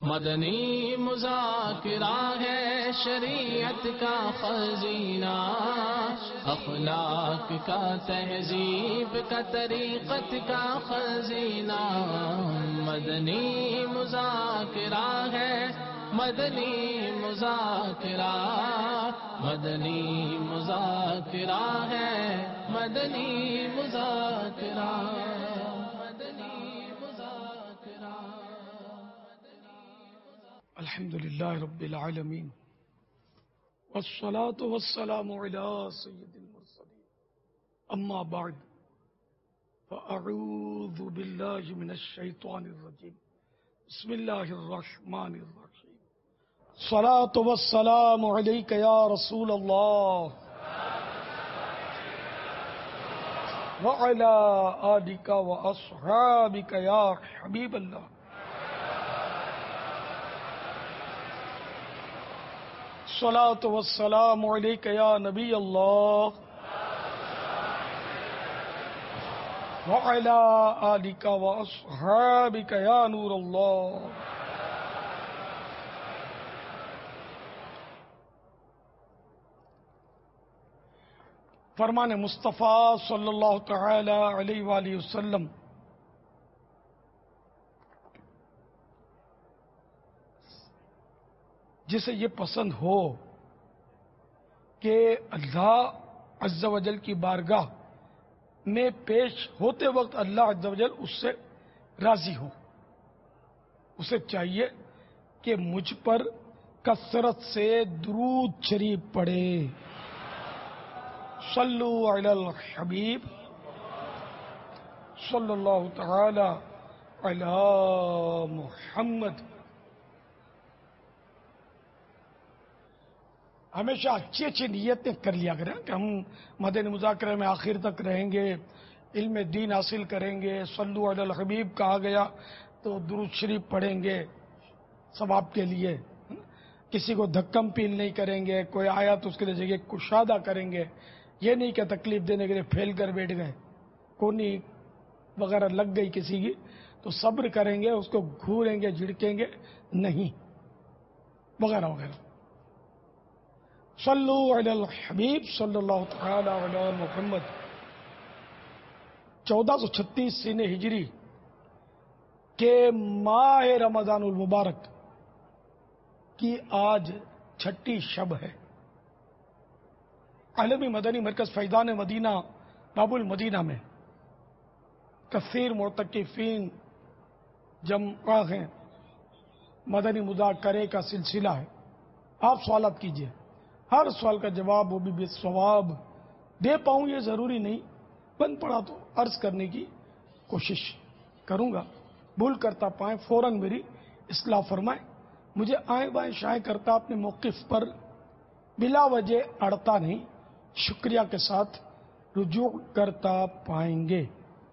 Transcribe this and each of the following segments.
مدنی مذاکرہ ہے شریعت کا خزینہ، اخلاق کا تہذیب کا طریقت کا خزینہ۔ مدنی مذاکرہ ہے، مدنی مذاکرہ، مدنی مذاکرہ ہے، مدنی مذاکرہ۔ الحمد للہ رب العالمین والصلاة والسلام علی سید المرسلین، اما بعد فاعوذ باللہ من الشیطان الرجیم، بسم اللہ الرحمن الرحیم۔ الصلاة والسلام علیک یا رسول اللہ وعلی آلک واصحابک یا حبیب اللہ۔ الصلاة والسلام علیک یا نبی اللہ وعلی آلک واصحابک یا نور اللہ۔ فرمان مصطفیٰ صلی اللہ تعالی علیہ وآلہ وسلم، جسے یہ پسند ہو کہ اللہ عز و جل کی بارگاہ میں پیش ہوتے وقت اللہ عز و جل اس سے راضی ہو، اسے چاہیے کہ مجھ پر کثرت سے درود شریف پڑھے۔ صلو علی الحبیب صلی اللہ تعالی علی محمد۔ ہمیشہ اچھی اچھی نیتیں کر لیا کریں کہ ہم مدنی مذاکرے میں آخر تک رہیں گے، علم دین حاصل کریں گے، صلو علی الحبیب کہا گیا تو درود شریف پڑھیں گے ثواب کے لیے، کسی کو دھکم پیل نہیں کریں گے، کوئی آیا تو اس کے لیے کشادہ کریں گے، یہ نہیں کہ تکلیف دینے کے لیے پھیل کر بیٹھ گئے، کونی وغیرہ لگ گئی کسی کی تو صبر کریں گے، اس کو گھوریں گے، جھڑکیں گے نہیں، وغیرہ وغیرہ۔ صلو علی الحبیب صلی اللہ تعالی علی محمد۔ 1436 سن ہجری کے ماہ رمضان المبارک کی آج چھٹی شب ہے۔ عالمی مدنی مرکز فیضان مدینہ باب المدینہ میں کثیر معتکفین جمع ہیں، مدنی مذاکرے کا سلسلہ ہے۔ آپ سوالات کیجئے، ہر سوال کا جواب وہ بھی بے ثواب دے پاؤں یہ ضروری نہیں، بن پڑا تو عرض کرنے کی کوشش کروں گا، بھول کرتا پائیں فوراً میری اصلاح فرمائیں، مجھے آئیں بائیں شائیں کرتا اپنے موقف پر بلا وجہ اڑتا نہیں، شکریہ کے ساتھ رجوع کرتا پائیں گے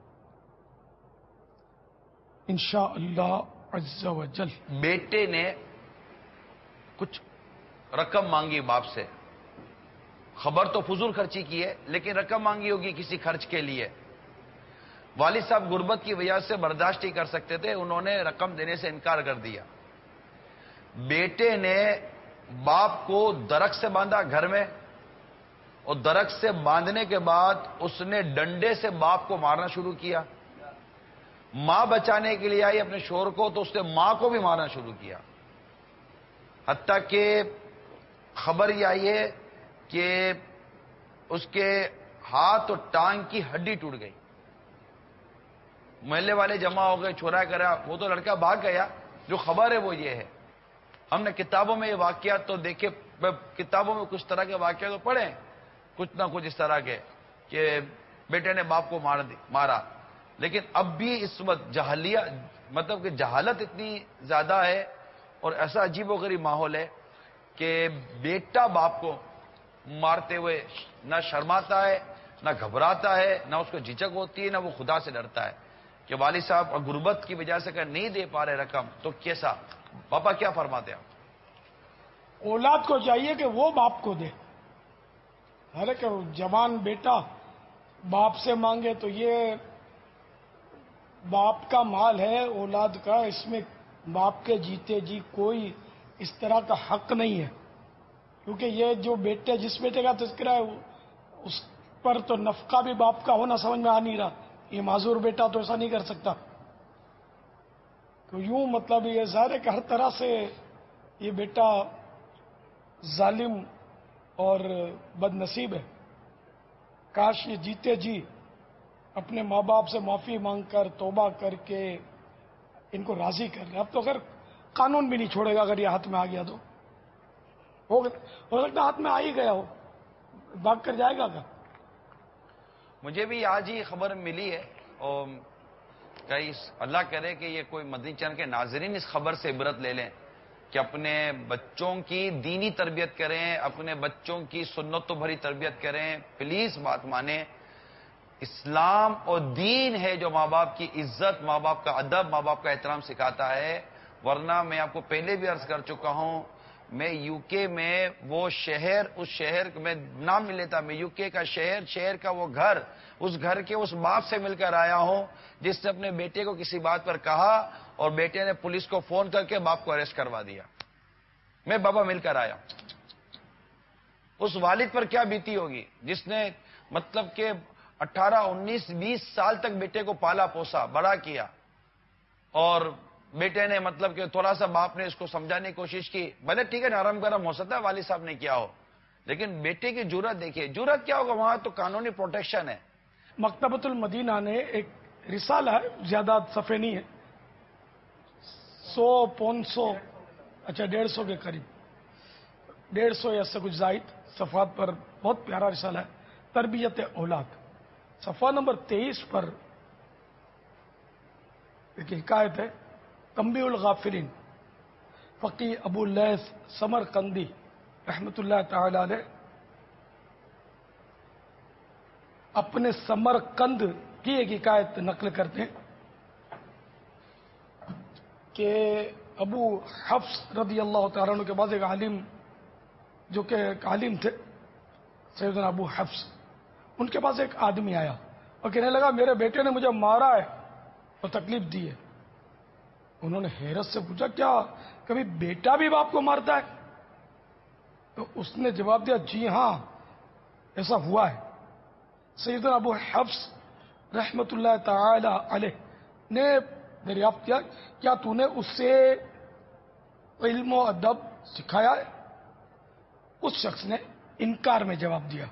انشاءاللہ عز و جل۔ بیٹے نے کچھ رقم مانگی باپ سے، خبر تو فضول خرچی کی ہے لیکن رقم مانگی ہوگی کسی خرچ کے لیے۔ والد صاحب غربت کی وجہ سے برداشت نہیں کر سکتے تھے، انہوں نے رقم دینے سے انکار کر دیا۔ بیٹے نے باپ کو درخت سے باندھا گھر میں، اور درخت سے باندھنے کے بعد اس نے ڈنڈے سے باپ کو مارنا شروع کیا۔ ماں بچانے کے لیے آئی اپنے شوہر کو تو اس نے ماں کو بھی مارنا شروع کیا، حتیٰ کہ خبر یہ آئی ہے کہ اس کے ہاتھ اور ٹانگ کی ہڈی ٹوٹ گئی۔ محلے والے جمع ہو گئے، چھوڑا کرا، وہ تو لڑکا بھاگ گیا، جو خبر ہے وہ یہ ہے۔ ہم نے کتابوں میں یہ واقعات تو دیکھے، کتابوں میں کچھ طرح کے واقعات تو پڑھے، کچھ نہ کچھ اس طرح کے کہ بیٹے نے باپ کو مارا، لیکن اب بھی اس وقت مطلب کہ جہالت اتنی زیادہ ہے اور ایسا عجیب و غریب ماحول ہے کہ بیٹا باپ کو مارتے ہوئے نہ شرماتا ہے، نہ گھبراتا ہے، نہ اس کو جھجک ہوتی ہے، نہ وہ خدا سے ڈرتا ہے کہ والد صاحب غربت کی وجہ سے اگر نہیں دے پا رہے رقم تو کیسا؟ پاپا کیا فرماتے ہیں؟ اولاد کو چاہیے کہ وہ باپ کو دے، حالانکہ جوان بیٹا باپ سے مانگے تو یہ باپ کا مال ہے، اولاد کا، اس میں باپ کے جیتے جی کوئی اس طرح کا حق نہیں ہے، کیونکہ یہ جو بیٹے جس بیٹے کا تذکرہ ہے اس پر تو نفقہ بھی باپ کا ہونا سمجھ میں آ نہیں رہا. یہ معذور بیٹا تو ایسا نہیں کر سکتا. تو یوں مطلب یہ ظاہر ہے کہ ہر طرح سے یہ بیٹا ظالم اور بد نصیب ہے. کاش یہ جیتے جی اپنے ماں باپ سے معافی مانگ کر توبہ کر کے ان کو راضی کر لے. اب تو اگر قانون بھی نہیں چھوڑے گا اگر یہ ہاتھ میں آ گیا تو. ہو سکتا ہاتھ میں آ ہی گیا ہو، بھاگ کر جائے گا کیا؟ مجھے بھی آج ہی خبر ملی ہے، اور کئی اللہ کرے کہ یہ کوئی مدنی چینل کے ناظرین اس خبر سے عبرت لے لیں کہ اپنے بچوں کی دینی تربیت کریں، اپنے بچوں کی سنتوں بھری تربیت کریں. پلیز بات مانیں، اسلام اور دین ہے جو ماں باپ کی عزت، ماں باپ کا ادب، ماں باپ کا احترام سکھاتا ہے. ورنہ میں آپ کو پہلے بھی عرض کر چکا ہوں، میں یو کے میں وہ شہر، اس شہر میں نام نہیں لیتا، میں یو کے کا شہر کا وہ گھر، اس گھر کے اس باپ سے مل کر آیا ہوں جس نے اپنے بیٹے کو کسی بات پر کہا اور بیٹے نے پولیس کو فون کر کے باپ کو اریسٹ کروا دیا. میں بابا مل کر آیا. اس والد پر کیا بیتی ہوگی جس نے مطلب کہ 18 19 20 سال تک بیٹے کو پالا پوسا بڑا کیا، اور بیٹے نے مطلب کہ تھوڑا سا باپ نے اس کو سمجھانے کی کوشش کی. بھلے ٹھیک ہے نرم گرم ہو سکتا ہے والد صاحب نے کیا ہو، لیکن بیٹے کی جرات دیکھیے. جرات کیا ہوگا، وہاں تو قانونی پروٹیکشن ہے. مکتبۃ المدینہ نے ایک رسالہ ہے، زیادہ صفحے نہیں ہے، 100 اچھا 150 کے قریب، 150 یا اس سے کچھ زائد صفحات پر بہت پیارا رسالہ ہے، تربیت اولاد. صفحہ نمبر 23 پر ایک حکایت ہے. تنبیہ الغافلین، فقی ابو اللیث سمرقندی رحمۃ اللہ تعالی علیہ اپنے سمرقند کی ایک حکایت نقل کرتے ہیں کہ ابو حفص رضی اللہ تعالیٰ عنہ کے بعد ایک عالم، جو کہ ایک عالم تھے سیدنا ابو حفص، ان کے پاس ایک آدمی آیا اور کہنے لگا میرے بیٹے نے مجھے مارا ہے اور تکلیف دی ہے. انہوں نے حیرت سے پوچھا کیا کبھی بیٹا بھی باپ کو مارتا ہے؟ تو اس نے جواب دیا جی ہاں ایسا ہوا ہے. سیدنا ابو حفص رحمت اللہ تعالی علیہ نے دریافت کیا کیا تو نے اس سے علم و ادب سکھایا ہے؟ اس شخص نے انکار میں جواب دیا.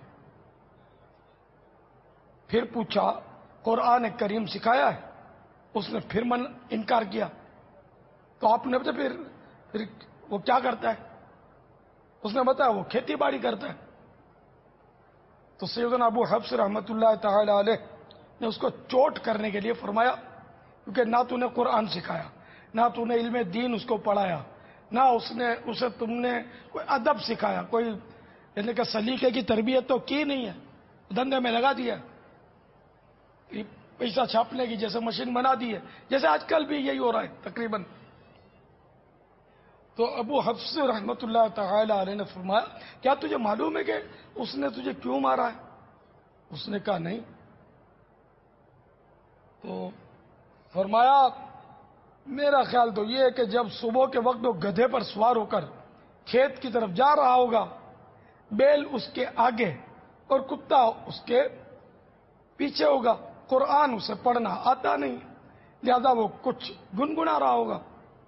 پھر پوچھا قرآن کریم سکھایا ہے؟ اس نے پھر انکار کیا. تو آپ نے بتایا پھر وہ کیا کرتا ہے؟ اس نے بتایا وہ کھیتی باڑی کرتا ہے. تو سیدنا ابو حفص رحمت اللہ تعالی علیہ نے اس کو چوٹ کرنے کے لیے فرمایا کیونکہ نہ تو نے قرآن سکھایا، نہ تو نے علم دین اس کو پڑھایا، نہ اسے تم نے کوئی ادب سکھایا، کوئی یعنی کہ سلیقے کی تربیت تو کی نہیں ہے، دھندے میں لگا دیا، پیسہ چھاپنے کی جیسے مشین بنا دی ہے، جیسے آج کل بھی یہی ہو رہا ہے تقریباً. تو ابو حفص رحمت اللہ تعالی علیہ نے فرمایا کیا تجھے معلوم ہے کہ اس نے تجھے کیوں مارا ہے؟ اس نے کہا نہیں. تو فرمایا میرا خیال تو یہ ہے کہ جب صبح کے وقت وہ گدھے پر سوار ہو کر کھیت کی طرف جا رہا ہوگا، بیل اس کے آگے اور کتا اس کے پیچھے ہوگا، قرآن اسے پڑھنا آتا نہیں، لہذا وہ کچھ گنگنا رہا ہوگا.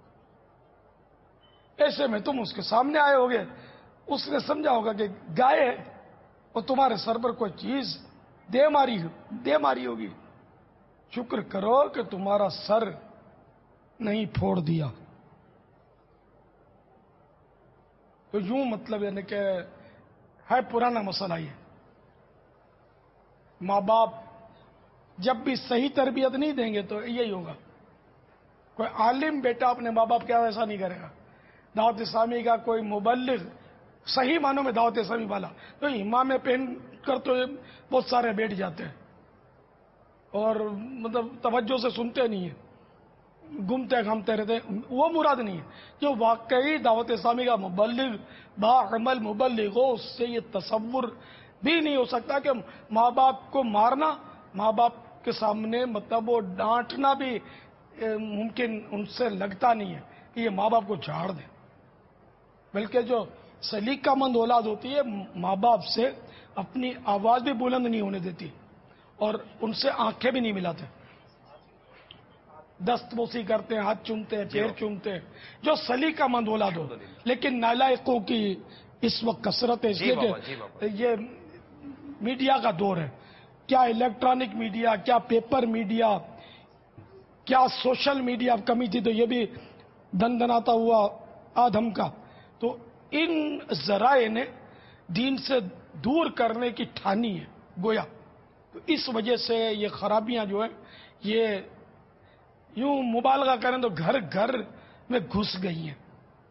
ایسے میں تم اس کے سامنے آئے ہوگے، اس نے سمجھا ہوگا کہ گائے ہے اور تمہارے سر پر کوئی چیز دے ماری ہوگی، شکر کرو کہ تمہارا سر نہیں پھوڑ دیا. تو یوں مطلب یعنی کہ ہے پرانا مسئلہ یہ. ماں باپ جب بھی صحیح تربیت نہیں دیں گے تو یہی ہوگا. کوئی عالم بیٹا اپنے ماں باپ کیا ایسا نہیں کرے گا. دعوت اسلامی کا کوئی مبلغ صحیح معنوں میں دعوت اسلامی والا تو امام پہن کر تو بہت سارے بیٹھ جاتے ہیں اور مطلب توجہ سے سنتے نہیں ہیں، گھومتے گھامتے رہتے ہیں. وہ مراد نہیں ہے. جو واقعی دعوت اسلامی کا مبلغ باعمل مبلغ ہو، اس سے یہ تصور بھی نہیں ہو سکتا کہ ماں باپ کو مارنا، ماں باپ کے سامنے مطلب وہ ڈانٹنا بھی ممکن ان سے لگتا نہیں ہے. کہ یہ ماں باپ کو جھاڑ دیں، بلکہ جو سلیقہ مند اولاد ہوتی ہے ماں باپ سے اپنی آواز بھی بلند نہیں ہونے دیتی اور ان سے آنکھیں بھی نہیں ملاتے، دست بوسی کرتے ہیں، ہاتھ چومتے ہیں، پیر چومتے ہیں، جو سلیقہ مند اولاد ہو۔ لیکن نالائقوں کی اس وقت کثرت ہے، اس لیے کہ یہ میڈیا کا دور ہے، کیا الیکٹرانک میڈیا، کیا پیپر میڈیا، کیا سوشل میڈیا کمی تھی تو یہ بھی دندناتا ہوا آدم کا۔ تو ان ذرائع نے دین سے دور کرنے کی ٹھانی ہے گویا، تو اس وجہ سے یہ خرابیاں جو ہیں یہ یوں مبالغہ کریں تو گھر گھر میں گھس گئی ہیں۔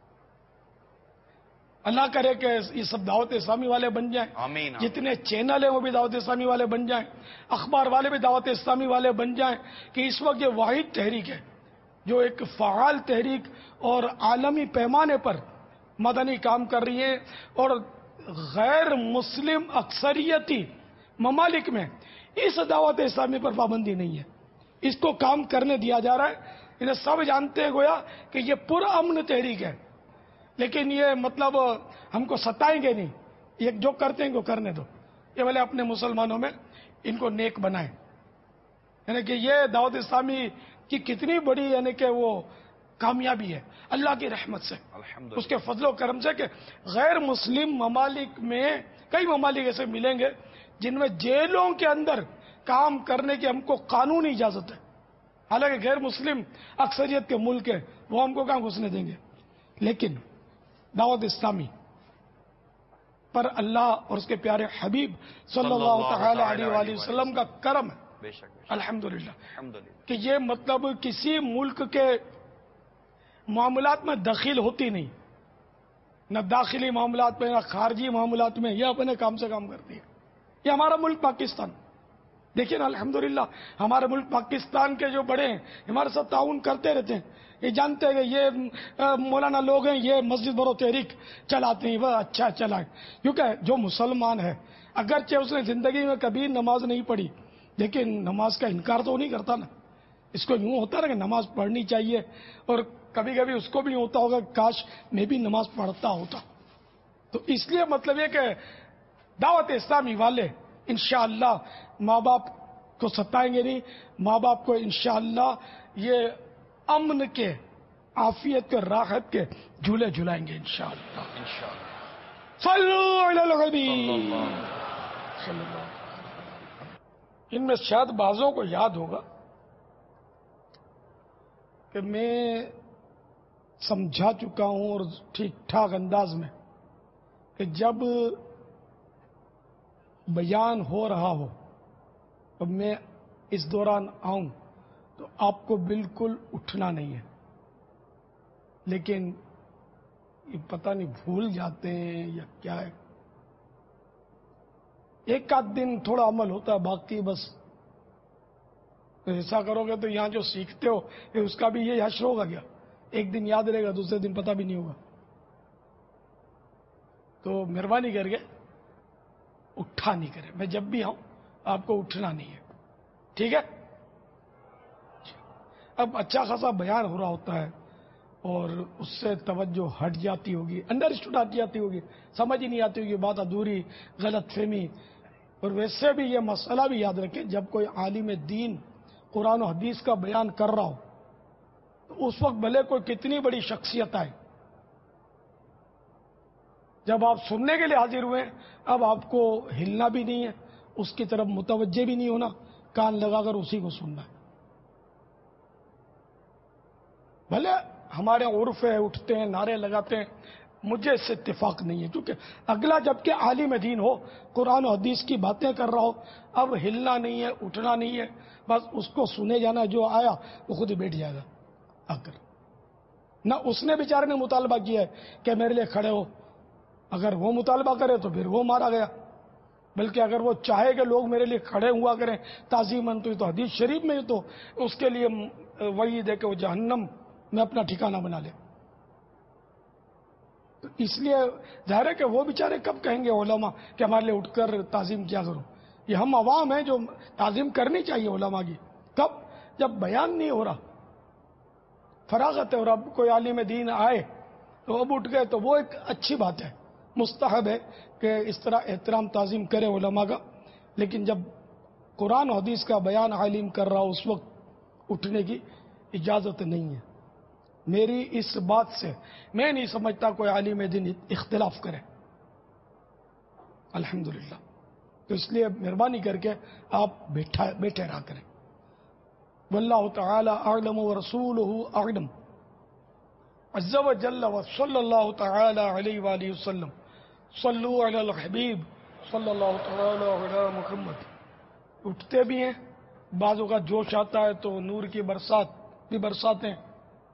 اللہ کرے کہ یہ سب دعوت اسلامی والے بن جائیں، آمین۔ جتنے چینل ہیں وہ بھی دعوت اسلامی والے بن جائیں، اخبار والے بھی دعوت اسلامی والے بن جائیں، کہ اس وقت یہ واحد تحریک ہے جو ایک فعال تحریک اور عالمی پیمانے پر مدنی کام کر رہی ہے، اور غیر مسلم اکثریتی ممالک میں اس دعوت اسلامی پر پابندی نہیں ہے، اس کو کام کرنے دیا جا رہا ہے۔ انہیں سب جانتے ہیں گویا کہ یہ پرامن تحریک ہے، لیکن یہ مطلب ہم کو ستائیں گے نہیں، یہ جو کرتے ہیں کو کرنے دو، یہ بھلے اپنے مسلمانوں میں ان کو نیک بنائیں۔ یعنی کہ یہ دعوت اسلامی کی کتنی بڑی یعنی کہ وہ کامیابی ہے اللہ کی رحمت سے، اس کے فضل و کرم سے، کہ غیر مسلم ممالک میں کئی ممالک ایسے ملیں گے جن میں جیلوں کے اندر کام کرنے کی ہم کو قانونی اجازت ہے، حالانکہ غیر مسلم اکثریت کے ملک ہے، وہ ہم کو کہاں گھسنے دیں گے۔ لیکن دعوت اسلامی پر اللہ اور اس کے پیارے حبیب صلی اللہ تعالی علیہ وآلہ وسلم کا کرم ہے، الحمدللہ، کہ یہ مطلب کسی ملک کے معاملات میں دخیل ہوتی نہیں، نہ داخلی معاملات میں نہ خارجی معاملات میں، یہ اپنے کام سے کام کرتی ہے۔ یہ ہمارا ملک پاکستان، دیکھیں نا الحمدللہ ہمارے ملک پاکستان کے جو بڑے ہیں ہمارے ساتھ تعاون کرتے رہتے ہیں، یہ جانتے ہیں کہ یہ مولانا لوگ ہیں، یہ مسجد برو تحریک چلاتے ہیں، وہ اچھا چلائیں، کیونکہ جو مسلمان ہے اگرچہ اس نے زندگی میں کبھی نماز نہیں پڑھی لیکن نماز کا انکار تو نہیں کرتا نا، اس کو یوں ہوتا نا کہ نماز پڑھنی چاہیے، اور کبھی کبھی اس کو بھی ہوتا ہوگا کاش میں بھی نماز پڑھتا ہوتا۔ تو اس لیے مطلب یہ کہ دعوت اسلامی والے انشاءاللہ ماں باپ کو ستائیں گے نہیں، ماں باپ کو انشاءاللہ یہ امن کے، عافیت کے، راحت کے جھولے جھلائیں گے انشاءاللہ۔ صلو علی الحبیب صلی اللہ۔ ان میں شاید بعضوں کو یاد ہوگا کہ میں سمجھا چکا ہوں اور ٹھیک ٹھاک انداز میں کہ جب بیان ہو رہا ہو اور میں اس دوران آؤں تو آپ کو بالکل اٹھنا نہیں ہے، لیکن یہ پتہ نہیں بھول جاتے ہیں یا کیا ہے، ایک آدھ دن تھوڑا عمل ہوتا ہے، باقی بس ایسا کرو گے تو یہاں جو سیکھتے ہو کہ اس کا بھی یہ حشر ہوگا کیا، ایک دن یاد رہے گا دوسرے دن پتہ بھی نہیں ہوگا۔ تو مہربانی کر کے اٹھا نہیں کرے، میں جب بھی آؤں آپ کو اٹھنا نہیں ہے، ٹھیک ہے؟ اب اچھا خاصا بیان ہو رہا ہوتا ہے اور اس سے توجہ ہٹ جاتی ہوگی، انڈرسٹوڈ ہٹ جاتی ہوگی، سمجھ ہی نہیں آتی ہوگی، بات ادھوری، غلط فہمی۔ اور ویسے بھی یہ مسئلہ بھی یاد رکھیں، جب کوئی عالم دین قرآن و حدیث کا بیان کر رہا ہو تو اس وقت بھلے کوئی کتنی بڑی شخصیت آئے، جب آپ سننے کے لیے حاضر ہوئے اب آپ کو ہلنا بھی نہیں ہے، اس کی طرف متوجہ بھی نہیں ہونا، کان لگا کر اسی کو سننا ہے۔ بھلے ہمارے عرف ہے، اٹھتے ہیں، نعرے لگاتے ہیں، مجھے اس سے اتفاق نہیں ہے، کیونکہ اگلا جبکہ عالم دین ہو، قرآن و حدیث کی باتیں کر رہا ہو، اب ہلنا نہیں ہے، اٹھنا نہیں ہے، بس اس کو سنے جانا، جو آیا وہ خود ہی بیٹھ جائے گا آ کر۔ نہ اس نے بیچارے نے مطالبہ کیا ہے کہ میرے لیے کھڑے ہو، اگر وہ مطالبہ کرے تو پھر وہ مارا گیا، بلکہ اگر وہ چاہے کہ لوگ میرے لیے کھڑے ہوا کریں تعظیماً، تو حدیث شریف میں تو اس کے لیے وعید ہے کہ وہ جہنم میں اپنا ٹھکانہ بنا لے۔ تو اس لیے ظاہر ہے کہ وہ بیچارے کب کہیں گے علماء کہ ہمارے لیے اٹھ کر تعظیم کیا کرو، یہ ہم عوام ہیں جو تعظیم کرنی چاہیے علماء کی، کب؟ جب بیان نہیں ہو رہا، فراغت ہے اور اب کوئی عالم دین آئے تو اب اٹھ گئے تو وہ ایک اچھی بات ہے، مستحب ہے کہ اس طرح احترام تعظیم کرے علماء کا، لیکن جب قرآن و حدیث کا بیان عالم کر رہا ہو اس وقت اٹھنے کی اجازت نہیں ہے۔ میری اس بات سے میں نہیں سمجھتا کوئی عالم دین اختلاف کرے، الحمدللہ۔ تو اس لیے مہربانی کر کے آپ بیٹھے رہا کریں۔ واللہ تعالی اعلم ورسولہ اعلم عز وجل وصلی اللہ تعالی علیہ وآلہ وسلم صلو علی الحبیب صلی اللہ تعالی علی محمد۔ اٹھتے بھی ہیں، بعضوں کا جوش آتا ہے تو نور کی برسات بھی برساتے ہیں۔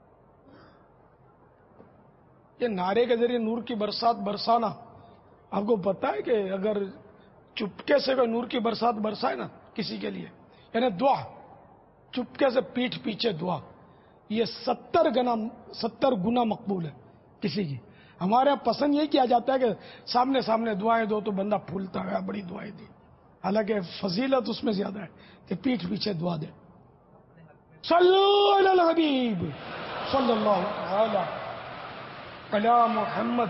یہ نعرے کے ذریعے نور کی برسات برسانا، آپ کو پتا ہے کہ اگر چپکے سے کوئی نور کی برسات برسائے نا کسی کے لیے، یعنی دعا چپکے سے پیٹھ پیچھے دعا، یہ 70 گنا مقبول ہے کسی کی۔ ہمارے یہاں پسند یہ کیا جاتا ہے کہ سامنے سامنے دعائیں دو تو بندہ پھولتا ہے، بڑی دعائیں دی، حالانکہ فضیلت اس میں زیادہ ہے کہ پیٹھ پیچھے دعا دے۔ صلو علی الحبیب صلی اللہ تعالی علی محمد۔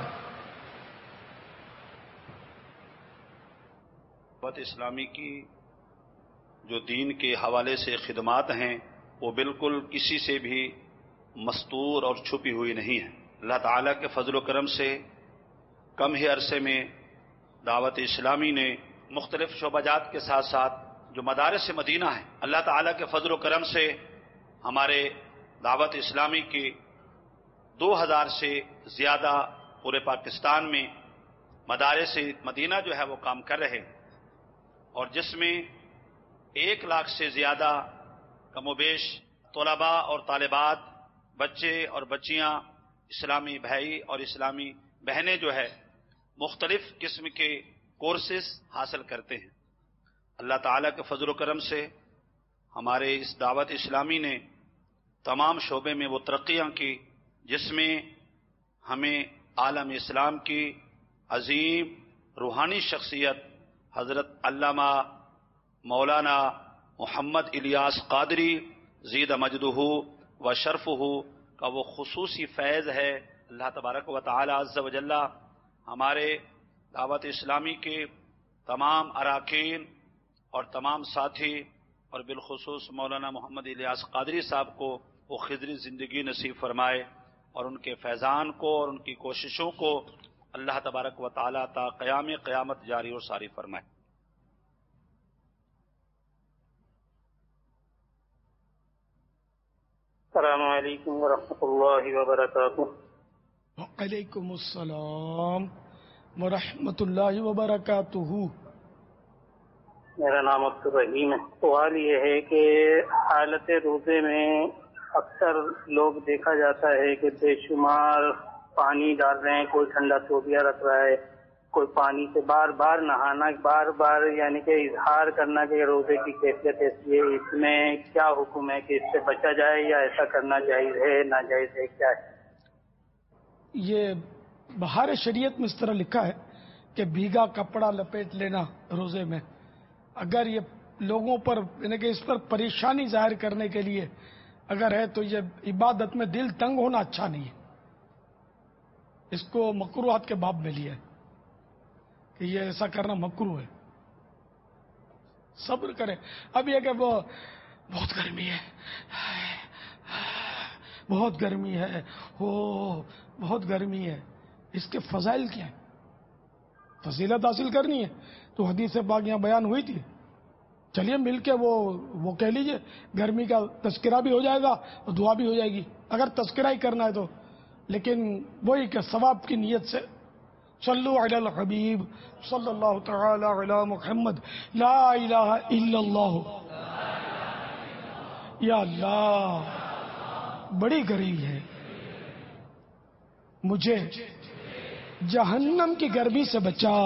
دعوت اسلامی کی جو دین کے حوالے سے خدمات ہیں وہ بالکل کسی سے بھی مستور اور چھپی ہوئی نہیں ہے۔ اللہ تعالیٰ کے فضل و کرم سے کم ہی عرصے میں دعوت اسلامی نے مختلف شعبہ جات کے ساتھ ساتھ جو مدارس مدینہ ہیں، اللہ تعالیٰ کے فضل و کرم سے ہمارے دعوت اسلامی کی 2000 سے زیادہ پورے پاکستان میں مدارس مدینہ جو ہے وہ کام کر رہے ہیں، اور جس میں 1 لاکھ سے زیادہ کم و بیش طلباء اور طالبات، بچے اور بچیاں، اسلامی بھائی اور اسلامی بہنیں جو ہے مختلف قسم کے کورسز حاصل کرتے ہیں۔ اللہ تعالیٰ کے فضل و کرم سے ہمارے اس دعوت اسلامی نے تمام شعبے میں وہ ترقیاں کی جس میں ہمیں عالم اسلام کی عظیم روحانی شخصیت حضرت علامہ مولانا محمد الیاس قادری زید مجدہ و شرفہ کا وہ خصوصی فیض ہے۔ اللہ تبارک و تعالی عز و جل ہمارے دعوت اسلامی کے تمام اراکین اور تمام ساتھی اور بالخصوص مولانا محمد الیاس قادری صاحب کو وہ خضری زندگی نصیب فرمائے، اور ان کے فیضان کو اور ان کی کوششوں کو اللہ تبارک و تعالی تا قیام قیامت جاری اور ساری فرمائے۔ السلام علیکم ورحمۃ اللہ وبرکاتہ۔ وعلیکم السلام ورحمۃ اللہ وبرکاتہ۔ میرا نام عبدالرحیم ہے۔ سوال یہ ہے کہ حالت روزے میں اکثر لوگ دیکھا جاتا ہے کہ بے شمار پانی ڈال رہے ہیں، کوئی ٹھنڈا توبیہ رکھ رہا ہے، کوئی پانی سے بار بار نہانا، بار بار یعنی کہ اظہار کرنا کہ روزے کی کیفیت ایسی ہے، اس میں کیا حکم ہے کہ اس سے بچا جائے یا ایسا کرنا جائز ہے ناجائز ہے، کیا ہے؟ یہ بہار شریعت میں اس طرح لکھا ہے کہ بھیگا کپڑا لپیٹ لینا روزے میں، اگر یہ لوگوں پر یعنی کہ اس پر پریشانی ظاہر کرنے کے لیے اگر ہے تو یہ عبادت میں دل تنگ ہونا اچھا نہیں ہے، اس کو مکروہات کے باب میں لیا ہے کہ یہ ایسا کرنا مکروہ ہے۔ صبر کرے۔ اب یہ کہ وہ بہت گرمی ہے، بہت گرمی ہے، بہت گرمی ہے، اس کے فضائل کیا ہیں؟ فضیلت حاصل کرنی ہے تو حدیث پاک یہاں بیان ہوئی تھی، چلیے مل کے وہ کہہ لیجئے، گرمی کا تذکرہ بھی ہو جائے گا اور دعا بھی ہو جائے گی اگر تذکرہ ہی کرنا ہے تو، لیکن وہی کہ ثواب کی نیت سے صلو علی الحبیب صلی اللہ تعالی علی محمد۔ لا الہ الا اللہ، یا اللہ بڑی گرمی ہے، مجھے جہنم کی گرمی سے بچا،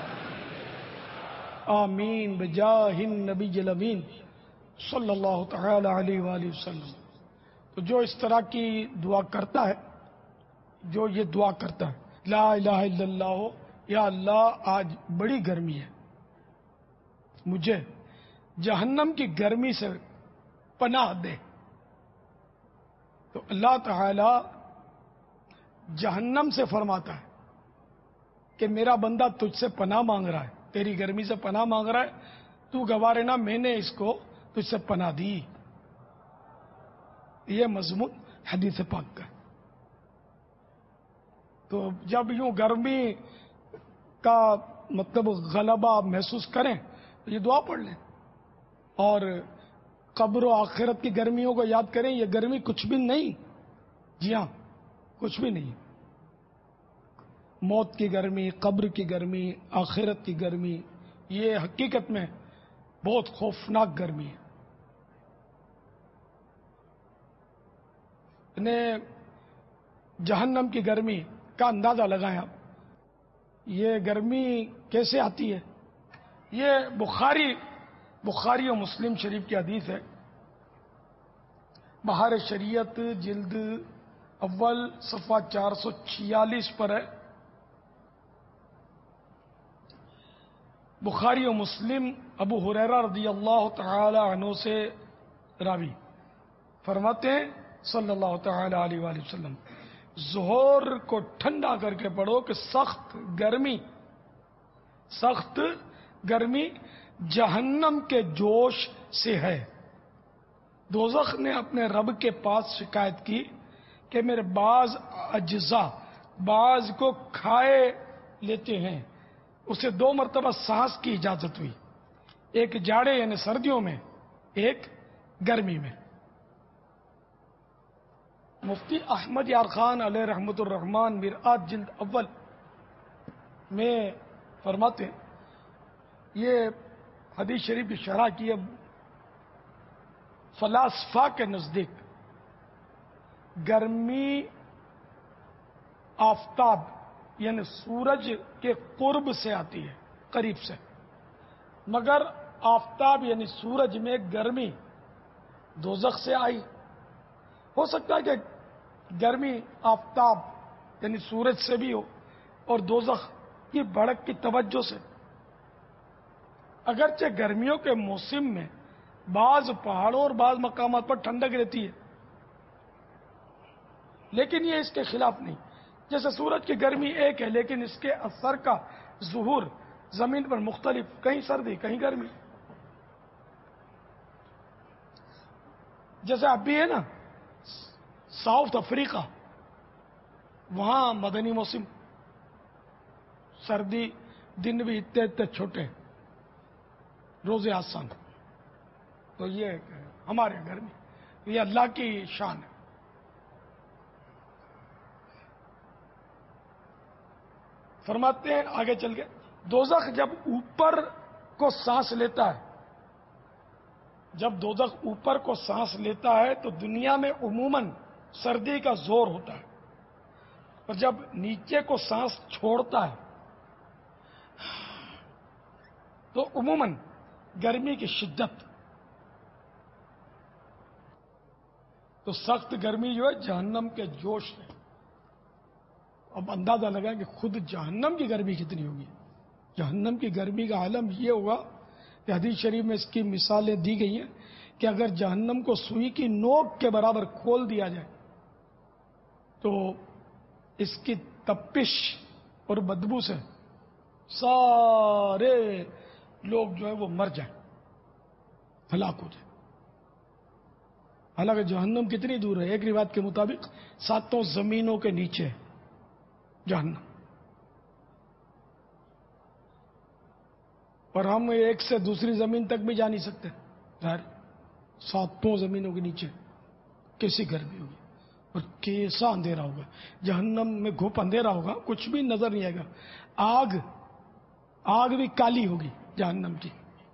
آمین بجاہ النبی الامین صلی اللہ تعالی علیہ وآلہ وسلم۔ تو جو اس طرح کی دعا کرتا ہے، جو یہ دعا کرتا ہے لا الہ الا اللہ، یا اللہ آج بڑی گرمی ہے، مجھے جہنم کی گرمی سے پناہ دے، تو اللہ تعالی جہنم سے فرماتا ہے کہ میرا بندہ تجھ سے پناہ مانگ رہا ہے، تیری گرمی سے پناہ مانگ رہا ہے، تو گوارے نہ، میں نے اس کو تجھ سے پناہ دی۔ یہ مضمون حدیث پاک کا ہے۔ تو جب یوں گرمی کا مطلب غلبہ آپ محسوس کریں تو یہ دعا پڑھ لیں، اور قبر و آخرت کی گرمیوں کو یاد کریں۔ یہ گرمی کچھ بھی نہیں، جی ہاں کچھ بھی نہیں۔ موت کی گرمی، قبر کی گرمی، آخرت کی گرمی، یہ حقیقت میں بہت خوفناک گرمی ہے۔ جہنم کی گرمی کا اندازہ لگائیں آپ، یہ گرمی کیسے آتی ہے؟ یہ بخاری و مسلم شریف کی حدیث ہے، بہار شریعت جلد اول صفحہ 446 پر ہے۔ بخاری و مسلم ابو ہریرہ رضی اللہ تعالی عنہ سے راوی فرماتے ہیں صلی اللہ تعالی علیہ وآلہ وسلم، ظہر کو ٹھنڈا کر کے پڑھو کہ سخت گرمی جہنم کے جوش سے ہے۔ دوزخ نے اپنے رب کے پاس شکایت کی کہ میرے بعض اجزاء بعض کو کھائے لیتے ہیں۔ اسے 2 مرتبہ سانس کی اجازت ہوئی، ایک جاڑے یعنی سردیوں میں، ایک گرمی میں۔ مفتی احمد یار خان علیہ رحمت الرحمان مرآت جلد اول میں فرماتے ہیں، یہ حدیث شریف کی شرح کی ہے۔ فلاسفہ کے نزدیک گرمی آفتاب یعنی سورج کے قرب سے آتی ہے، قریب سے، مگر آفتاب یعنی سورج میں گرمی دوزخ سے آئی۔ ہو سکتا ہے کہ گرمی آفتاب یعنی سورج سے بھی ہو اور دوزخ کی بھڑک کی توجہ سے۔ اگرچہ گرمیوں کے موسم میں بعض پہاڑوں اور بعض مقامات پر ٹھنڈک رہتی ہے، لیکن یہ اس کے خلاف نہیں۔ جیسے سورج کی گرمی ایک ہے، لیکن اس کے اثر کا ظہور زمین پر مختلف، کہیں سردی کہیں گرمی۔ جیسے اب بھی ہے نا ساؤتھ افریقہ، وہاں مدنی موسم، سردی، دن بھی اتنے چھوٹے، روزے آسان۔ تو یہ ہمارے گرمی، یہ اللہ کی شان ہے۔ فرماتے ہیں آگے چل کے، دوزخ جب اوپر کو سانس لیتا ہے، جب دوزخ اوپر کو سانس لیتا ہے تو دنیا میں عموماً سردی کا زور ہوتا ہے، اور جب نیچے کو سانس چھوڑتا ہے تو عموماً گرمی کی شدت۔ تو سخت گرمی جو ہے جہنم کے جوش ہے۔ اب اندازہ لگائیں کہ خود جہنم کی گرمی کتنی ہوگی۔ جہنم کی گرمی کا عالم یہ ہوگا کہ حدیث شریف میں اس کی مثالیں دی گئی ہیں کہ اگر جہنم کو سوئی کی نوک کے برابر کھول دیا جائے تو اس کی تپش اور بدبو سے سارے لوگ جو ہے وہ مر جائیں، ہلاک ہو جائیں۔ حالانکہ جہنم کتنی دور ہے؟ ایک روایت کے مطابق 7 زمینوں کے نیچے جہنم، اور ہم ایک سے دوسری زمین تک بھی جا نہیں سکتے۔ ظاہر 7 زمینوں کے نیچے کیسی گرمی ہوگی اور کیسا اندھیرا ہوگا۔ جہنم میں گھپ اندھیرا ہوگا، کچھ بھی نظر نہیں آئے گا۔ آگ بھی کالی ہوگی جہنم کی۔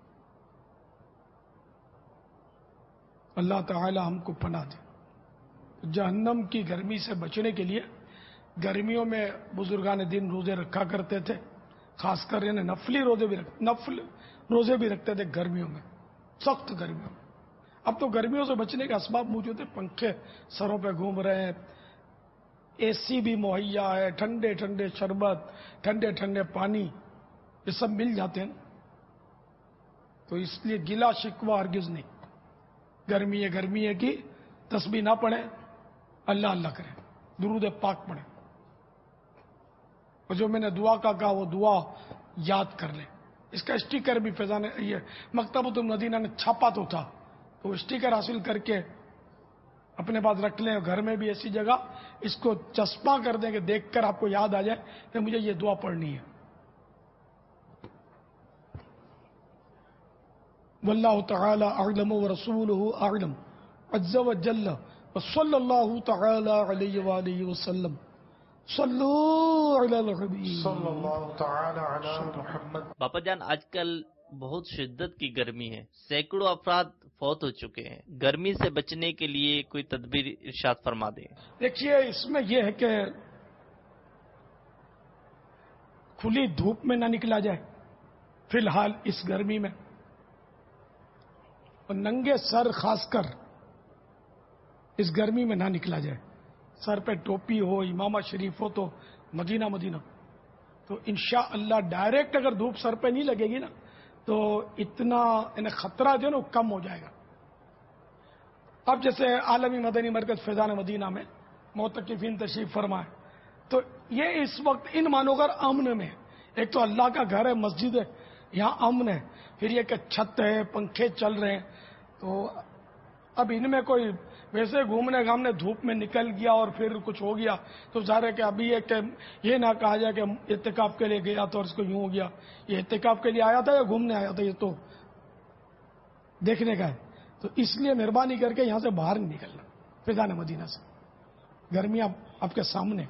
اللہ تعالی ہم کو پناہ دے۔ جہنم کی گرمی سے بچنے کے لیے گرمیوں میں بزرگان دین روزے رکھا کرتے تھے، خاص کر نفل روزے بھی رکھتے تھے گرمیوں میں، سخت گرمیوں میں۔ اب تو گرمیوں سے بچنے کے اسباب موجود ہیں، پنکھے سروں پہ گھوم رہے ہیں، اے سی بھی مہیا ہے، ٹھنڈے ٹھنڈے شربت، ٹھنڈے ٹھنڈے پانی، یہ سب مل جاتے ہیں۔ تو اس لیے گلا شکوہ ہرگز نہیں۔ گرمی ہے کی تسبیح نہ پڑھیں، اللہ اللہ کریں، درود پاک پڑھیں، اور جو میں نے دعا کا کہا وہ دعا یاد کر لیں۔ اس کا اسٹیکر بھی فیضان یہ مکتبۃ المدینہ نے چھاپا تو تھا، تو وہ اسٹیکر حاصل کر کے اپنے پاس رکھ لیں، اور گھر میں بھی ایسی جگہ اس کو چسپاں کر دیں کہ دیکھ کر آپ کو یاد آ جائے کہ مجھے یہ دعا پڑھنی ہے۔ واللہ تعالی اعلم ورسولہ اعلم عز وجل وصلی اللہ تعالی علیہ وآلہ وسلم صلو علی الحبیب صلی اللہ تعالی علی محمد۔ باپا جان، آج کل بہت شدت کی گرمی ہے، سینکڑوں افراد فوت ہو چکے ہیں، گرمی سے بچنے کے لیے کوئی تدبیر ارشاد فرما دیں۔ دیکھیے، اس میں یہ ہے کہ کھلی دھوپ میں نہ نکلا جائے فی الحال اس گرمی میں، اور ننگے سر خاص کر اس گرمی میں نہ نکلا جائے۔ سر پہ ٹوپی ہو، امامہ شریف ہو تو مدینہ مدینہ، تو انشاءاللہ ڈائریکٹ اگر دھوپ سر پہ نہیں لگے گی نا تو اتنا خطرہ جو ہے نا وہ کم ہو جائے گا۔ اب جیسے عالمی مدنی مرکز فیضان مدینہ میں معتکفین تشریف فرمائے، تو یہ اس وقت ان مانو کر امن میں، ایک تو اللہ کا گھر ہے، مسجد ہے، یہاں امن ہے، پھر یہ کہ چھت ہے، پنکھے چل رہے ہیں، تو اب ان میں کوئی ویسے گھومنے گھامنے دھوپ میں نکل گیا اور پھر کچھ ہو گیا تو ظاہر ہے کہ ابھی یہ نہ کہا جائے کہ اعتکاف کے لیے گیا تو اور اس کو یوں ہو گیا، یہ اعتکاف کے لیے آیا تھا یا گھومنے آیا تھا، یہ تو دیکھنے کا ہے۔ تو اس لیے مہربانی کر کے یہاں سے باہر نہیں نکلنا فیضان مدینہ سے، گرمیاں آپ کے سامنے،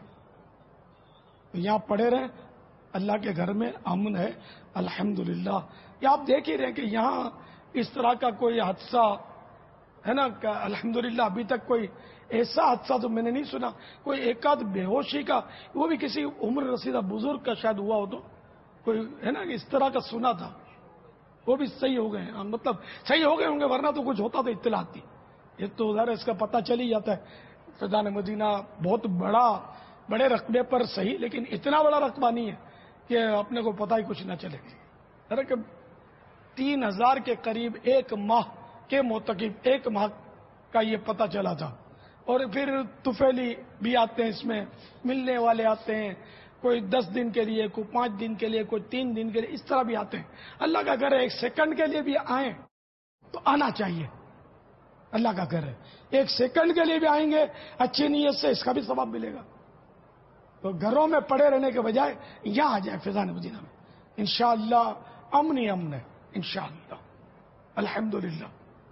تو یہاں پڑے رہیں، اللہ کے گھر میں امن ہے الحمدللہ۔ یہ آپ دیکھ ہی رہے کہ یہاں اس طرح کا کوئی حادثہ ہے نا، الحمدللہ ابھی تک کوئی ایسا حادثہ تو میں نے نہیں سنا، کوئی ایک آدھ بے ہوشی کا، وہ بھی کسی عمر رسیدہ بزرگ کا شاید ہوا ہو تو کوئی ہے نا اس طرح کا سنا تھا، وہ بھی صحیح ہو گئے ہیں، مطلب صحیح ہو گئے ہوں گے، ورنہ تو کچھ ہوتا تو اطلاع آتی، یہ تو ظاہر اس کا پتہ چل ہی جاتا ہے۔ فیضان مدینہ بہت بڑے رقبے پر صحیح، لیکن اتنا بڑا رقبہ نہیں ہے کہ اپنے کو پتہ ہی کچھ نہ چلے۔ ارے کہ 3000 کے قریب ایک ماہ کے معتکف، ایک ماہ کا یہ پتہ چلا تھا، اور پھر طفیلی بھی آتے ہیں، اس میں ملنے والے آتے ہیں، کوئی 10 دن کے لیے، کوئی 5 دن کے لیے، کوئی 3 دن کے لیے، اس طرح بھی آتے ہیں۔ اللہ کا گھر ہے، 1 سیکنڈ کے لیے بھی آئیں تو آنا چاہیے، اللہ کا گھر ہے، 1 سیکنڈ کے لیے بھی آئیں گے اچھی نیت سے، اس کا بھی ثواب ملے گا۔ تو گھروں میں پڑے رہنے کے بجائے یہاں آ جائے فیضان مدینہ میں، انشاءاللہ امن ہی امن ہے انشاءاللہ الحمدللہ۔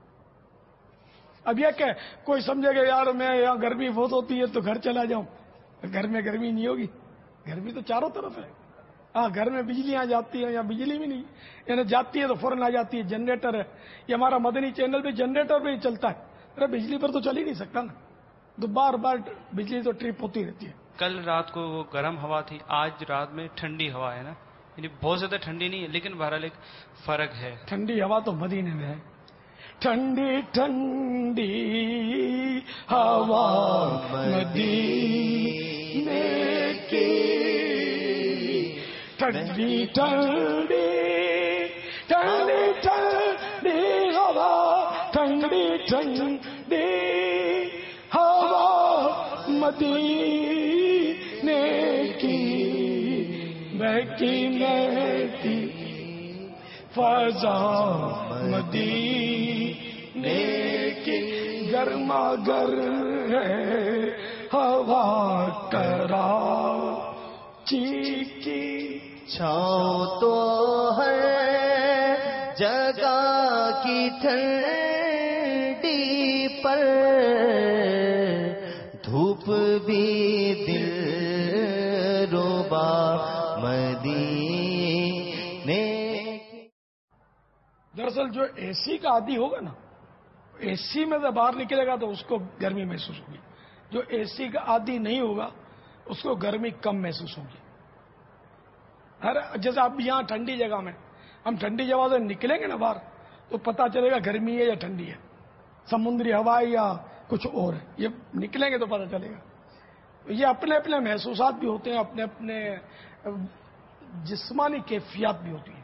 اب یہ کہ کوئی سمجھے گا یار میں یہاں گرمی بہت ہوتی ہے تو گھر چلا جاؤں، گھر میں گرمی نہیں ہوگی، گرمی تو چاروں طرف ہے۔ ہاں، گھر میں بجلیاں جاتی ہیں، یا بجلی بھی نہیں، یعنی جاتی ہے تو فوراً آ جاتی ہے، جنریٹر ہے، یہ ہمارا مدنی چینل بھی جنریٹر پہ ہی چلتا ہے، ارے بجلی پر تو چل ہی نہیں سکتا نا، تو بار بار بجلی تو ٹرپ ہوتی رہتی ہے۔ کل رات کو وہ گرم ہوا تھی، آج رات میں ٹھنڈی ہوا ہے نا، یعنی بہت زیادہ ٹھنڈی نہیں ہے لیکن بہرحال ایک فرق ہے۔ ٹھنڈی ہوا تو مدینے میں ہے، ٹھنڈی ٹھنڈی ہوا مدینے کی، ٹھنڈی ٹھنڈی ٹھنڈی ٹھنڈی ہوا، ٹھنڈی ٹھنڈی ہوا مدینے کی، بہتی بہتی فضا مدینے کی، گرما گر ہے ہوا کراچی کی، چھاؤں تو ہے جگہ کی ٹھنڈی پر، دھوپ بھی دل ربا مدینے۔ دراصل جو اے سی کا عادی ہوگا نا، اے سی میں سے باہر نکلے گا تو اس کو گرمی محسوس ہوگی، جو اے سی کا عادی نہیں ہوگا اس کو گرمی کم محسوس ہوگی۔ جیسے اب یہاں ٹھنڈی جگہ میں ہم ٹھنڈی جگہ سے نکلیں گے نا باہر تو پتہ چلے گا گرمی ہے یا ٹھنڈی ہے، سمندری ہوا ہے یا کچھ اور ہے، یہ نکلیں گے تو پتہ چلے گا۔ یہ اپنے اپنے محسوسات بھی ہوتے ہیں، اپنے اپنے جسمانی کیفیات بھی ہوتی ہیں۔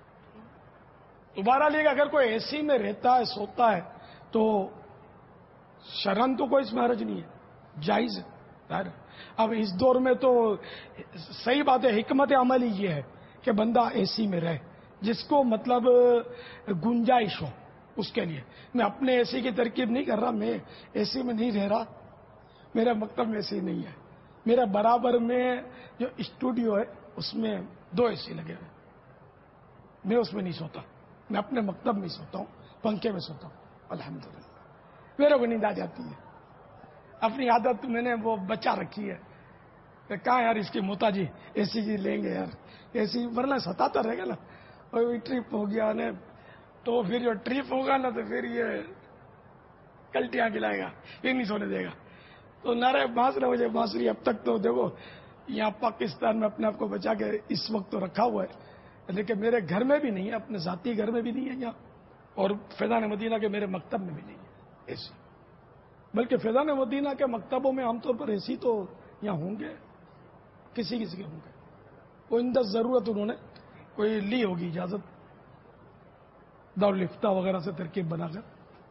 دوبارہ لے کہ اگر کوئی اے سی میں رہتا ہے، سوتا ہے، تو شرن تو کوئی اس میں حرج نہیں ہے، جائز ہے. اب اس دور میں تو صحیح بات ہے، حکمت عملی یہ ہے کہ بندہ اے سی میں رہے، جس کو مطلب گنجائش ہو اس کے لیے. میں اپنے اے سی کی ترکیب نہیں کر رہا، میں اے سی میں نہیں رہ رہا، میرا مکتب میں اے سی نہیں ہے. میرا برابر میں جو اسٹوڈیو ہے اس میں 2 اے سی لگے ہوئے، میں اس میں نہیں سوتا. میں اپنے مکتب میں سوتا ہوں، پنکھے میں سوتا ہوں. الحمدللہ میرے کو نیند آ جاتی ہے. اپنی عادت میں نے وہ بچا رکھی ہے. کہاں یار اس کی موتا جی اے سی جی لیں گے یار، اے سی ورنہ ستاتا رہے گا نا. اور ٹرپ ہو گیا نا تو پھر جو ٹرپ ہوگا نا تو پھر یہ کلٹیاں گلائے گا، پھر نہیں سونے دے گا. تو نعرہ بانسری مجھے بانسری اب تک تو دیکھو یہاں پاکستان میں اپنے آپ کو بچا کے اس وقت تو رکھا ہوا ہے، لیکن میرے گھر میں بھی نہیں ہے، اپنے ذاتی گھر میں بھی نہیں ہے یہاں، اور فیضان مدینہ کے میرے مکتب میں بھی نہیں ہے اے سی. بلکہ فیضان مدینہ کے مکتبوں میں عام طور پر اے سی تو یہاں ہوں گے، کسی کے ہوں گے. وہ اندر ضرورت انہوں نے کوئی لی ہوگی اجازت دارالفتہ وغیرہ سے ترکیب بنا کر.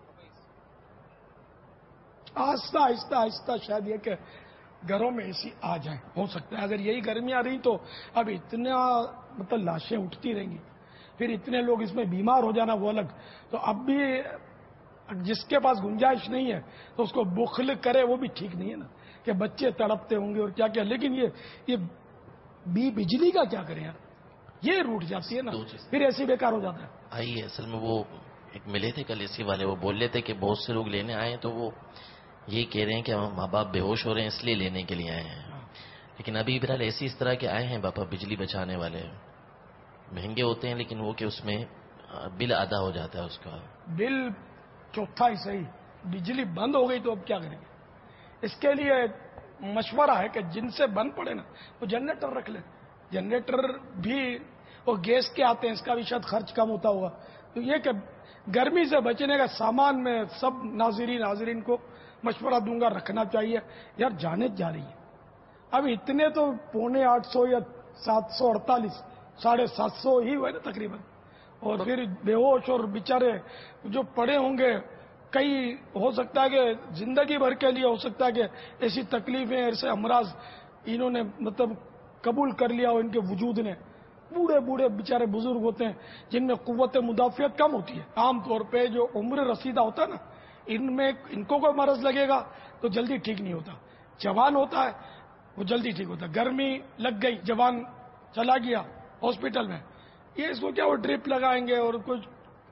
آہستہ آہستہ آہستہ شاید یہ کہ گھروں میں اے سی آ جائیں، ہو سکتا ہے. اگر یہی گرمی آ رہی تو اب اتنا مطلب لاشیں اٹھتی رہیں گی، پھر اتنے لوگ اس میں بیمار ہو جانا وہ الگ. تو اب بھی جس کے پاس گنجائش نہیں ہے تو اس کو بخل کرے، وہ بھی ٹھیک نہیں ہے نا، کہ بچے تڑپتے ہوں گے اور کیا کیا. لیکن یہ بجلی کا کیا کریں یار، یہ روٹ جاتی ہے نا، پھر ایسی بیکار ہو جاتا ہے. آئیے اصل میں وہ ایک ملے تھے کل اسی والے، وہ بول رہے تھے کہ بہت سے لوگ لینے آئے ہیں تو وہ یہ کہہ رہے ہیں کہ ماں باپ بے ہوش ہو رہے ہیں اس لیے لینے کے لیے آئے ہیں. لیکن ابھی بہرحال ایسی اس طرح کے آئے ہیں باپا بجلی بچانے والے، مہنگے ہوتے ہیں لیکن وہ کہ اس میں بل آدھا ہو جاتا ہے اس کا. بل چوتھا ہی صحیح، بجلی بند ہو گئی تو اب کیا کریں گے. اس کے لیے مشورہ ہے کہ جن سے بند پڑے نا وہ جنریٹر رکھ لیں. جنریٹر بھی وہ گیس کے آتے ہیں، اس کا بھی شاید خرچ کم ہوتا ہوگا. تو یہ کہ گرمی سے بچنے کا سامان میں سب ناظرین کو مشورہ دوں گا رکھنا چاہیے. یار جانے جا رہی ہے اب اتنے تو 850 یا 748 750 ہی ہوئے نا تقریباً. اور پھر بے ہوش اور بیچارے جو پڑے ہوں گے، کئی ہو سکتا ہے کہ زندگی بھر کے لیے ہو سکتا ہے کہ ایسی تکلیفیں ایسے امراض انہوں نے مطلب قبول کر لیا ہو ان کے وجود نے. بوڑھے بیچارے بزرگ ہوتے ہیں جن میں قوت مدافعت کم ہوتی ہے. عام طور پہ جو عمر رسیدہ ہوتا ہے نا ان کو کوئی مرض لگے گا تو جلدی ٹھیک نہیں ہوتا. جوان ہوتا ہے وہ جلدی ٹھیک ہوتا ہے. گرمی لگ گئی، جوان چلا گیا ہاسپٹل میں، یہ اس کو کیا وہ ڈرپ لگائیں گے اور کچھ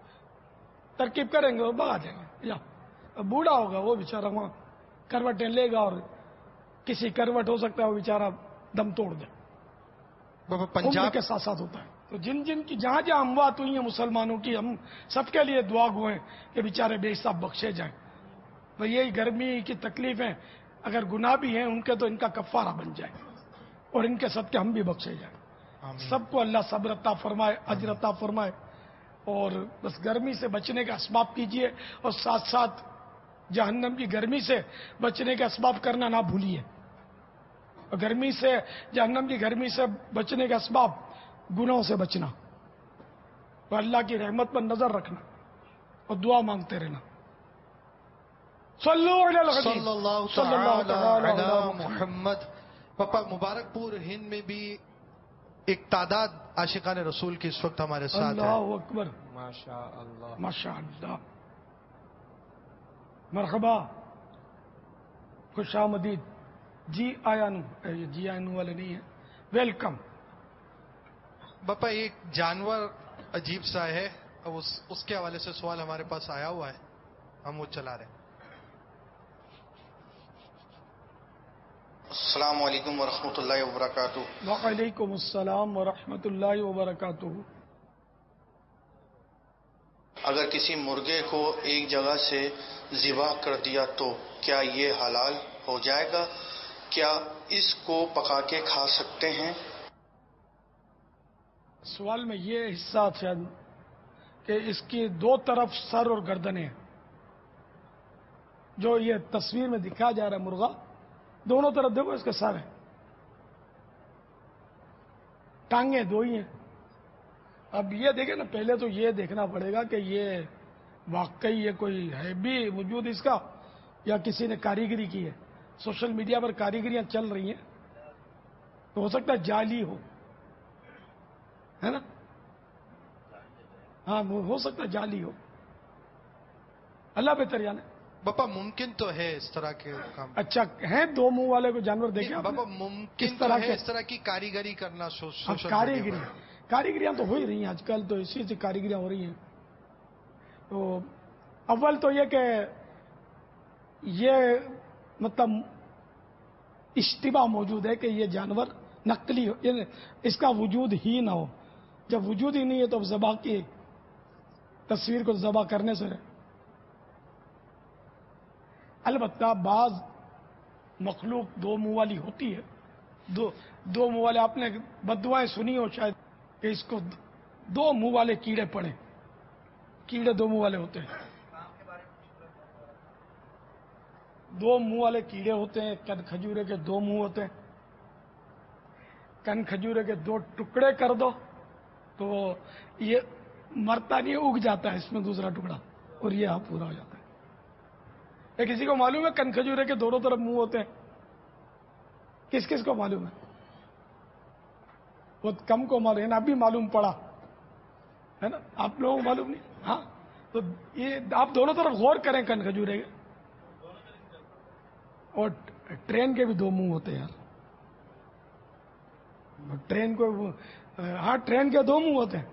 ترکیب کریں گے اور بھگا دیں گے. یا بوڑھا ہوگا وہ بیچارہ وہاں کروٹیں لے گا اور کسی کروٹ ہو سکتا ہے وہ بیچارہ دم توڑ دے. پنجاب کے ساتھ ساتھ ہوتا ہے. تو جن کی جہاں اموات ہوئی ہیں مسلمانوں کی، ہم سب کے لیے دعا گو ہیں کہ بیچارے بے حساب بخشے جائیں. تو یہی گرمی کی تکلیفیں اگر گناہ بھی ہیں ان کے تو ان کا کفارہ بن جائے اور ان کے صدقے ہم بھی بخشے جائیں. سب کو اللہ صبر عطا فرمائے، اجر عطا فرمائے. اور بس گرمی سے بچنے کا اسباب کیجیے اور ساتھ ساتھ جہنم کی گرمی سے بچنے کے اسباب کرنا نہ بھولیے. گرمی سے جہنم کی گرمی سے بچنے کا اسباب گناہوں سے بچنا اور اللہ کی رحمت پر نظر رکھنا اور دعا مانگتے رہنا. صلی اللہ علی محمد. پاپا مبارک پور ہند میں بھی ایک تعداد عاشقان رسول کی اس وقت ہمارے ساتھ ہے. اللہ اکبر، ماشاء اللہ ماشاء اللہ. مرحبا، خوش آمدید. جی آیا نو والے نہیں ہیں. ویلکم. باپا ایک جانور عجیب سا ہے، اس کے حوالے سے سوال ہمارے پاس آیا ہوا ہے، ہم وہ چلا رہے ہیں. السلام علیکم ورحمۃ اللہ وبرکاتہ. وعلیکم السلام ورحمۃ اللہ وبرکاتہ. اگر کسی مرغے کو ایک جگہ سے ذبح کر دیا تو کیا یہ حلال ہو جائے گا؟ کیا اس کو پکا کے کھا سکتے ہیں؟ سوال میں یہ حصہ شاید کہ اس کی 2 طرف سر اور گردنیں ہیں. جو یہ تصویر میں دکھایا جا رہا ہے مرغا، دونوں طرف دیکھو اس کے سر ہیں، ٹانگیں 2 ہی ہیں. اب یہ دیکھیں نا، پہلے تو یہ دیکھنا پڑے گا کہ یہ واقعی یہ کوئی ہے بھی وجود اس کا یا کسی نے کاریگری کی ہے، سوشل میڈیا پر کاریگریاں چل رہی ہیں، تو ہو سکتا ہے جعلی ہو، ہے نا؟ ہاں ہو سکتا ہے جعلی ہو، اللہ بہتر جانے۔ باپا ممکن تو ہے اس طرح کے کام؟ اچھا ہیں دو منہ والے کو جانور دیکھے آپ نے؟ باپا ممکن کس طرح ہے کے اس طرح کی کاریگری کرنا سوشل کاریگریاں تو ہو ہی رہی ہیں آج کل، تو اسی سے کاریگریاں ہو رہی ہیں۔ تو اول تو یہ کہ یہ مطلب اشتباہ موجود ہے کہ یہ جانور نقلی ہو، یعنی اس کا وجود ہی نہ ہو۔ جب وجود ہی نہیں ہے تو اب ذبح کی تصویر کو ذبح کرنے سے رہے۔ البتہ بعض مخلوق دو منہ والی ہوتی ہے، دو منہ والے، آپ نے بددعائیں سنی ہو شاید کہ اس کو دو منہ والے کیڑے پڑے، کیڑے دو منہ والے ہوتے ہیں، دو منہ والے کیڑے ہوتے ہیں۔ کن کھجورے کے دو منہ ہوتے ہیں، کن کھجورے کے دو ٹکڑے کر دو تو یہ مرتا نہیں، اگ جاتا ہے اس میں دوسرا ٹکڑا، اور یہ آپ پورا ہو جاتا ہے۔ یا کسی کو معلوم ہے کن کھجورے کے دونوں طرف منہ ہوتے ہیں؟ کس کس کو معلوم ہے؟ بہت کم کو معلوم ہے، اب بھی معلوم پڑا ہے نا، آپ لوگوں کو معلوم نہیں؟ ہاں، تو یہ آپ دونوں طرف غور کریں کن کھجورے کے۔ اور ٹرین کے بھی دو منہ ہوتے ہیں یار، ٹرین کو، ہاں ٹرین کے دو منہ ہوتے ہیں۔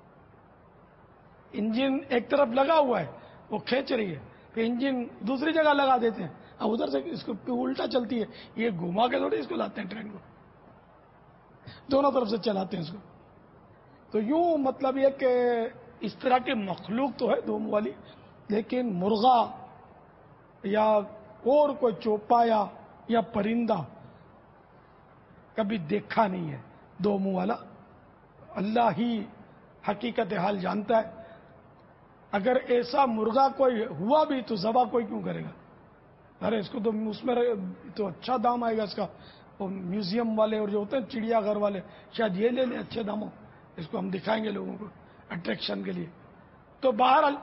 انجن ایک طرف لگا ہوا ہے، وہ کھینچ رہی ہے، پھر انجن دوسری جگہ لگا دیتے ہیں، اب ادھر سے اس کو الٹا چلتی ہے، یہ گھما کے تھوڑی اس کو لاتے ہیں ٹرین کو، دونوں طرف سے چلاتے ہیں اس کو۔ تو یوں مطلب یہ کہ اس طرح کے مخلوق تو ہے دو منہ والی، لیکن مرغا یا اور کوئی چوپایا یا پرندہ کبھی دیکھا نہیں ہے دو منہ والا۔ اللہ ہی حقیقت حال جانتا ہے۔ اگر ایسا مرغا کوئی ہوا بھی تو ذبح کوئی کیوں کرے گا؟ ارے اس کو تو اس میں تو اچھا دام آئے گا اس کا، وہ میوزیم والے اور جو ہوتے ہیں چڑیا گھر والے شاید یہ لے لیں اچھے داموں، اس کو ہم دکھائیں گے لوگوں کو اٹریکشن کے لیے۔ تو بہرحال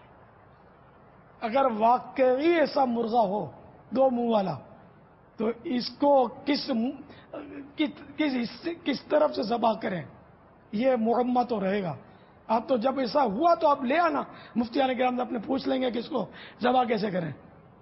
اگر واقعی ایسا مرغا ہو دو منہ والا تو اس کو کس طرف سے ذبح کریں، یہ معمہ تو رہے گا۔ آپ تو جب ایسا ہوا تو آپ لے آنا، مفتیان کرام سے اپنے پوچھ لیں گے کہ اس کو ذبح کیسے کریں۔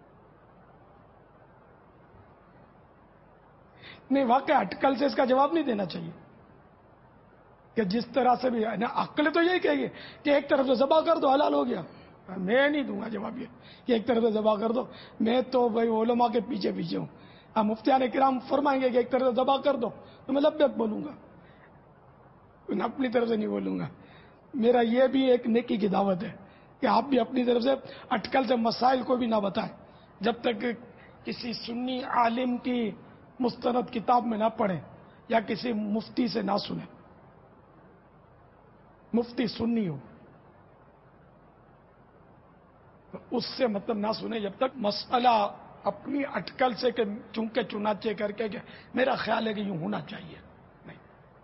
نہیں، واقعی اٹکل سے اس کا جواب نہیں دینا چاہیے کہ جس طرح سے بھی عقل تو یہی کہے گی کہ ایک طرف سے ذبح کر دو حلال ہو گیا۔ میں نہیں دوں گا جواب یہ کہ ایک طرف سے ذبح کر دو، میں تو بھائی علماء کے پیچھے پیچھے ہوں۔ اب مفتیان کرام فرمائیں گے کہ ایک طرف سے ذبح کر دو تو میں لبیک بولوں گا، اپنی طرف سے نہیں بولوں گا۔ میرا یہ بھی ایک نیکی کی دعوت ہے کہ آپ بھی اپنی طرف سے اٹکل سے مسائل کو بھی نہ بتائیں جب تک کسی سنی عالم کی مستند کتاب میں نہ پڑھیں یا کسی مفتی سے نہ سنیں، مفتی سنی ہو تو اس سے مطلب نہ سنیں جب تک مسئلہ اپنی اٹکل سے کہ چونکہ چنانچہ کر کے کہ میرا خیال ہے کہ یوں ہونا چاہیے، نہیں،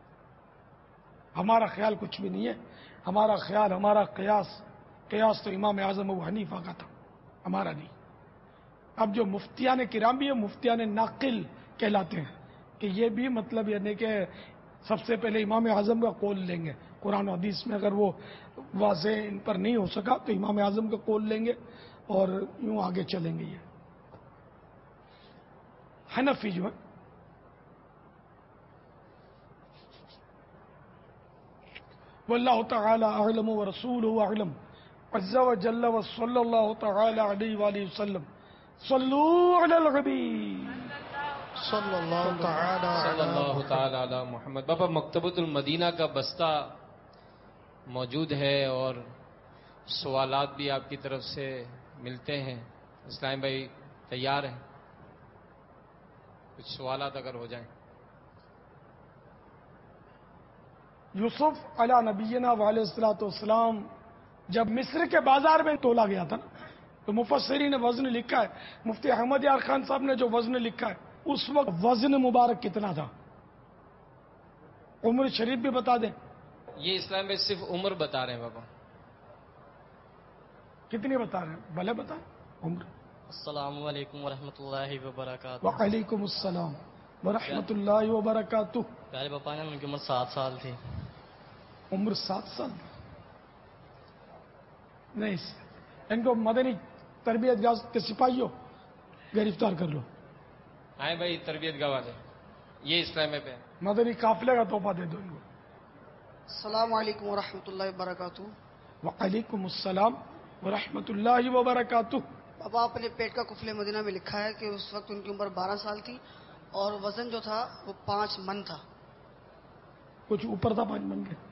ہمارا خیال کچھ بھی نہیں ہے۔ ہمارا خیال، ہمارا قیاس تو امام اعظم ابو حنیفہ کا تھا، ہمارا نہیں۔ اب جو مفتیان کرام بھی ہیں، مفتیان ناقل کہلاتے ہیں کہ یہ بھی مطلب یعنی کہ سب سے پہلے امام اعظم کا قول لیں گے، قرآن و حدیث میں اگر وہ واضح ان پر نہیں ہو سکا تو امام اعظم کا قول لیں گے اور یوں آگے چلیں گے۔ یہ حنفی جو ہے واللہ تعالی اعلم ورسولہ اعلم عز وجل وصلی اللہ تعالی علیہ وآلہ وسلم صلو علی الحبیب صلی اللہ تعالی علی محمد۔ بابا مکتبۃ المدینہ کا بستہ موجود ہے اور سوالات بھی آپ کی طرف سے ملتے ہیں، اسلام بھائی تیار ہیں؟ کچھ سوالات اگر ہو جائیں۔ یوسف علی نبینا علیہ الصلوۃ والسلام جب مصر کے بازار میں تولا گیا تھا نا، تو مفسرین نے وزن لکھا ہے، مفتی احمد یار خان صاحب نے جو وزن لکھا ہے اس وقت وزن مبارک کتنا تھا؟ عمر شریف بھی بتا دیں۔ یہ اسلام میں صرف عمر بتا رہے ہیں بابا۔ کتنی بتا رہے ہیں؟ بھلے بتائیں عمر۔ السلام علیکم ورحمۃ اللہ وبرکاتہ. وعلیکم السلام ورحمۃ اللہ وبرکاتہ. پیارے باپا نے ان کی عمر 7 سال تھی. عمر 7 سال نہیں، ان کو مدنی تربیت گاہ کے سپاہیوں گرفتار کر لو. آئے بھائی تربیت گاہ والے، یہ اسلام پہ مدنی قافلے کا تحفہ دے دو ان کو. السلام علیکم ورحمۃ اللہ وبرکاتہ. وعلیکم السلام ورحمۃ اللہ وبرکاتہ. اب آپ نے پیٹ کا کفل مدینہ میں لکھا ہے کہ اس وقت ان کی عمر 12 سال تھی اور وزن جو تھا وہ 5 من تھا. کچھ اوپر تھا 5 من کے،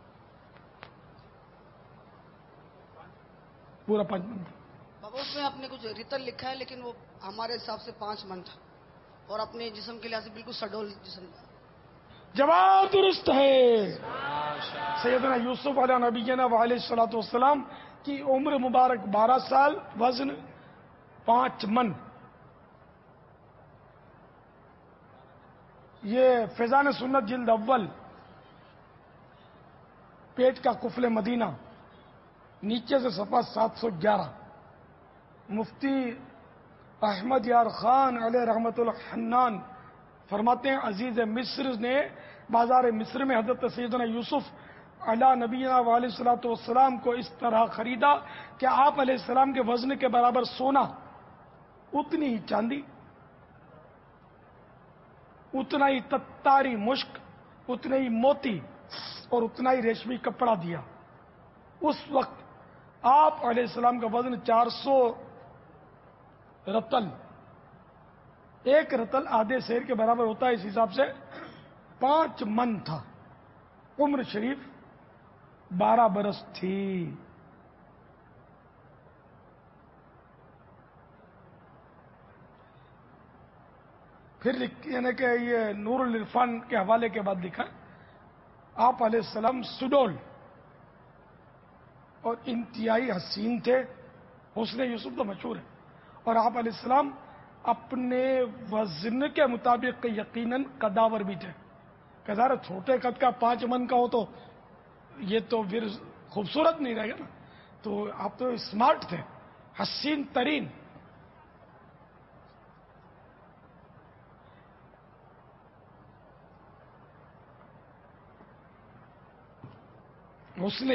پورا 5 من تھا. بابا اس میں آپ نے کچھ ریتل لکھا ہے لیکن وہ ہمارے حساب سے 5 من تھا اور اپنے جسم کے لحاظ سے بالکل سڈول جسم تھا. جواب درست ہے. سیدنا یوسف علیہ نبینا علیہ الصلوۃ والسلام کی عمر مبارک 12 سال، وزن 5 من. یہ فیضان سنت جلد اول، پیٹ کا کفل مدینہ، نیچے سے صفحہ 711. مفتی احمد یار خان علیہ رحمت الحنان فرماتے ہیں عزیز مصر نے بازار مصر میں حضرت سیدنا یوسف علیہ نبینا علیہ الصلوۃ والسلام کو اس طرح خریدا کہ آپ علیہ السلام کے وزن کے برابر سونا، اتنی ہی چاندی، اتنا ہی تتاری مشک، اتنے ہی موتی اور اتنا ہی ریشمی کپڑا دیا. اس وقت آپ علیہ السلام کا وزن 400 رتل، 1 رتل آدھے سیر کے برابر ہوتا ہے، اس حساب سے 5 من تھا. عمر شریف 12 برس تھی. پھر یعنی کہ یہ نور العرفان کے حوالے کے بعد لکھا آپ علیہ السلام سڈول اور انتہائی حسین تھے. حسن یوسف تو مشہور ہے. اور آپ علیہ السلام اپنے وزن کے مطابق یقیناً قداور بھی تھے. کہ ظاہر چھوٹے قد کا 5 من کا ہو تو یہ تو پھر خوبصورت نہیں رہے گا نا. تو آپ تو اسمارٹ تھے، حسین ترین. حسن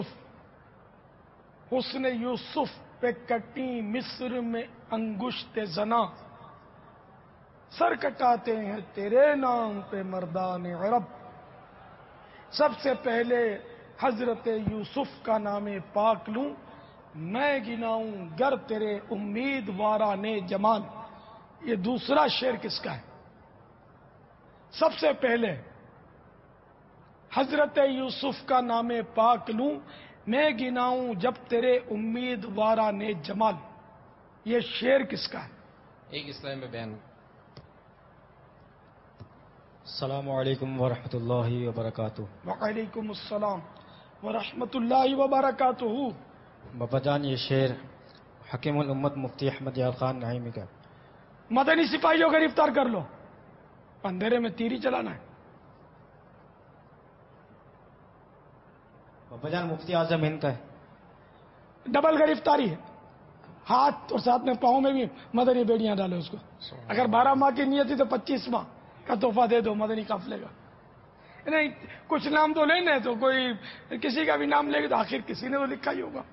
یوسف پہ کٹی مصر میں انگشت زنا، سر کٹاتے ہیں تیرے نام پہ مردان عرب. سب سے پہلے حضرت یوسف کا نام پاک لوں، میں گناؤں گر تیرے امیدواران جمال. یہ دوسرا شعر کس کا ہے؟ سب سے پہلے حضرت یوسف کا نام پاک لوں، میں گناؤں جب تیرے امیدواران جمال. یہ شعر کس کا ہے؟ ایک اسلام میں بیان. السلام علیکم ورحمۃ اللہ وبرکاتہ. وعلیکم السلام ورحمۃ اللہ وبرکاتہ. بابا جان یہ شعر حکیم الامت مفتی احمد یار خان نعیمی کا. مدنی سپاہیوں گرفتار کر لو، اندھیرے میں تیری چلانا ہے. بابا جان مفتی اعظم ہند کا ہے. ڈبل گرفتاری ہے، ہاتھ اور ساتھ میں پاؤں میں بھی مدنی بیڑیاں ڈالو اس کو. اگر 12 ماہ کی نیت تھی تو 25 ماہ کا تحفہ دے دو مدنی قافلے کا. نہیں کچھ نام تو لینا ہے تو کوئی کسی کا بھی نام لے گا تو آخر کسی نے تو لکھا ہی ہوگا.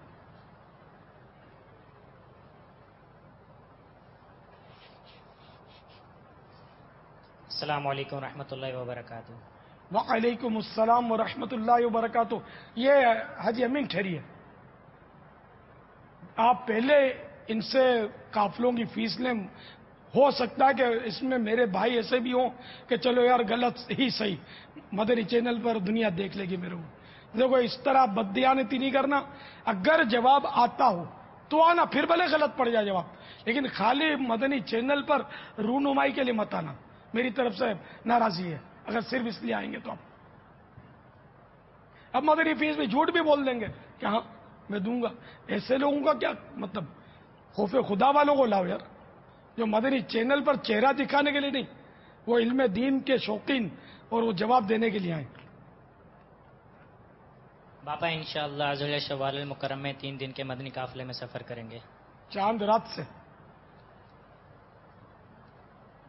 السلام علیکم ورحمۃ اللہ وبرکاتہ. وعلیکم السلام ورحمۃ اللہ وبرکاتہ. یہ حاجی امین ٹھہریے، آپ پہلے ان سے قافلوں کی فیس لیں. ہو سکتا ہے کہ اس میں میرے بھائی ایسے بھی ہوں کہ چلو یار غلط ہی صحیح، مدنی چینل پر دنیا دیکھ لے گی میرے کو. دیکھو اس طرح بددیانتی نہیں کرنا. اگر جواب آتا ہو تو آنا، پھر بھلے غلط پڑ جائے جواب، لیکن خالی مدنی چینل پر رونمائی کے لیے مت آنا. میری طرف سے ناراضی ہے اگر صرف اس لیے آئیں گے تو. اب مدنی فیس میں جھوٹ بھی بول دیں گے کہ ہاں میں دوں گا. ایسے لوگوں کا کیا مطلب؟ خوف خدا والوں کو لاؤ یار، جو مدنی چینل پر چہرہ دکھانے کے لیے نہیں، وہ علم دین کے شوقین اور وہ جواب دینے کے لیے آئیں. باپا انشاءاللہ ذوالحجہ شوال المکرم میں 3 دن کے مدنی قافلے میں سفر کریں گے. چاند رات سے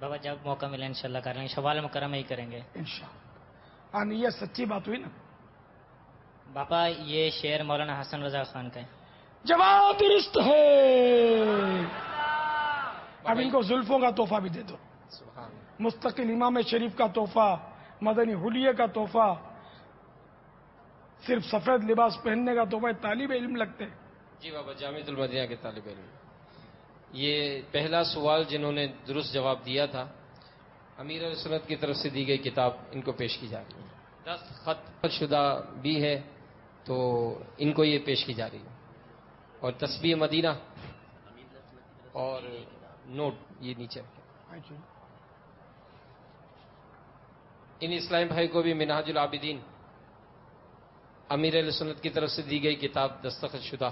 بابا جب موقع ملے انشاءاللہ کر لیں گے، شوال مکرمہ ہی کریں گے انشاءاللہ. ہاں یہ سچی بات ہوئی نا. باپا یہ شعر مولانا حسن رضا خان کا ہے. جواب درست ہے. اب ان کو زلفوں کا تحفہ بھی دے دو. مستقل امام شریف کا تحفہ، مدنی حلیے کا تحفہ، صرف سفید لباس پہننے کا تحفہ. طالب علم لگتے ہیں. جی بابا جامعۃ المدینہ کے طالب علم. یہ پہلا سوال جنہوں نے درست جواب دیا تھا، امیر علیہ سنت کی طرف سے دی گئی کتاب ان کو پیش کی جا رہی ہے. دستخط شدہ بھی ہے تو ان کو یہ پیش کی جا رہی ہے. اور تسبیح مدینہ اور نوٹ یہ نیچے. ان اسلام بھائی کو بھی منہاج العابدین امیر علیہ سنت کی طرف سے دی گئی کتاب دستخط شدہ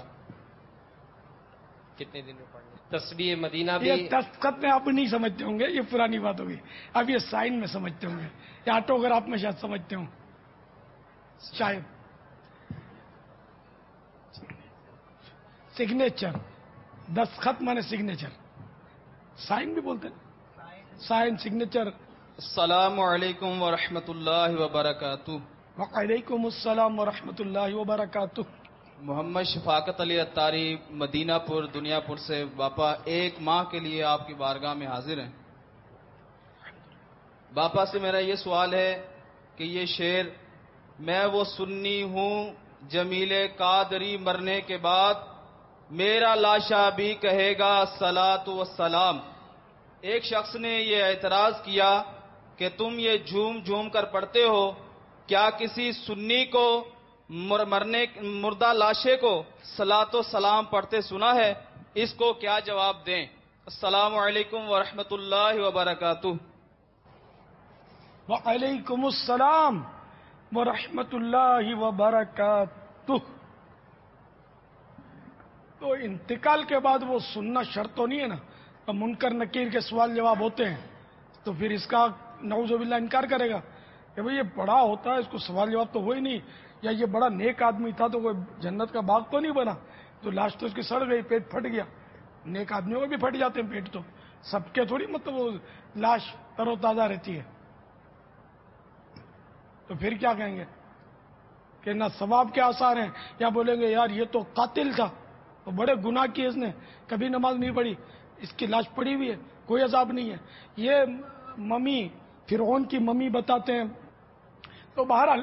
کتنے دن میں پڑھنے. تسبیح مدینہ بھی. یہ دستخط میں آپ نہیں سمجھتے ہوں گے، یہ پرانی بات ہوگی. اب یہ سائن میں سمجھتے ہوں گے یا آٹوگراف میں شاید سمجھتے ہوں شاید. سگنیچر، دستخط مانے سگنیچر. سائن بھی بولتے ہیں، سائن سگنیچر. السلام علیکم ورحمۃ اللہ وبرکاتہ. وعلیکم السلام ورحمۃ اللہ وبرکاتہ. محمد شفاقت علی اتاری مدینہ پور دنیا پور سے. باپا ایک ماہ کے لیے آپ کی بارگاہ میں حاضر ہیں. باپا سے میرا یہ سوال ہے کہ یہ شعر میں وہ سنی ہوں جمیل قادری مرنے کے بعد میرا لاشا بھی کہے گا الصلاۃ والسلام. ایک شخص نے یہ اعتراض کیا کہ تم یہ جھوم جھوم کر پڑھتے ہو، کیا کسی سنی کو مردہ لاشے کو صلاۃ و سلام پڑھتے سنا ہے؟ اس کو کیا جواب دیں؟ السلام علیکم ورحمۃ اللہ وبرکاتہ. وعلیکم السلام ورحمۃ اللہ وبرکاتہ. تو انتقال کے بعد وہ سننا شرط تو نہیں ہے نا. اب منکر نکیر کے سوال جواب ہوتے ہیں تو پھر اس کا نعوذ باللہ انکار کرے گا کہ بھئی یہ پڑھا ہوتا ہے، اس کو سوال جواب تو ہوئی نہیں، یا یہ بڑا نیک آدمی تھا تو کوئی جنت کا باغ تو نہیں بنا، تو لاش تو اس کی سڑ گئی، پیٹ پھٹ گیا. نیک آدمیوں کو بھی پھٹ جاتے ہیں پیٹ، تو سب کے تھوڑی مطلب وہ لاش تر و تازہ رہتی ہے. تو پھر کیا کہیں گے کہ نہ ثواب کے آثار ہیں، یا بولیں گے یار یہ تو قاتل تھا، تو بڑے گناہ کیے اس نے، کبھی نماز نہیں پڑھی، اس کی لاش پڑی ہوئی ہے، کوئی عذاب نہیں ہے. یہ ممی فرعون کی ممی بتاتے ہیں. تو بہرحال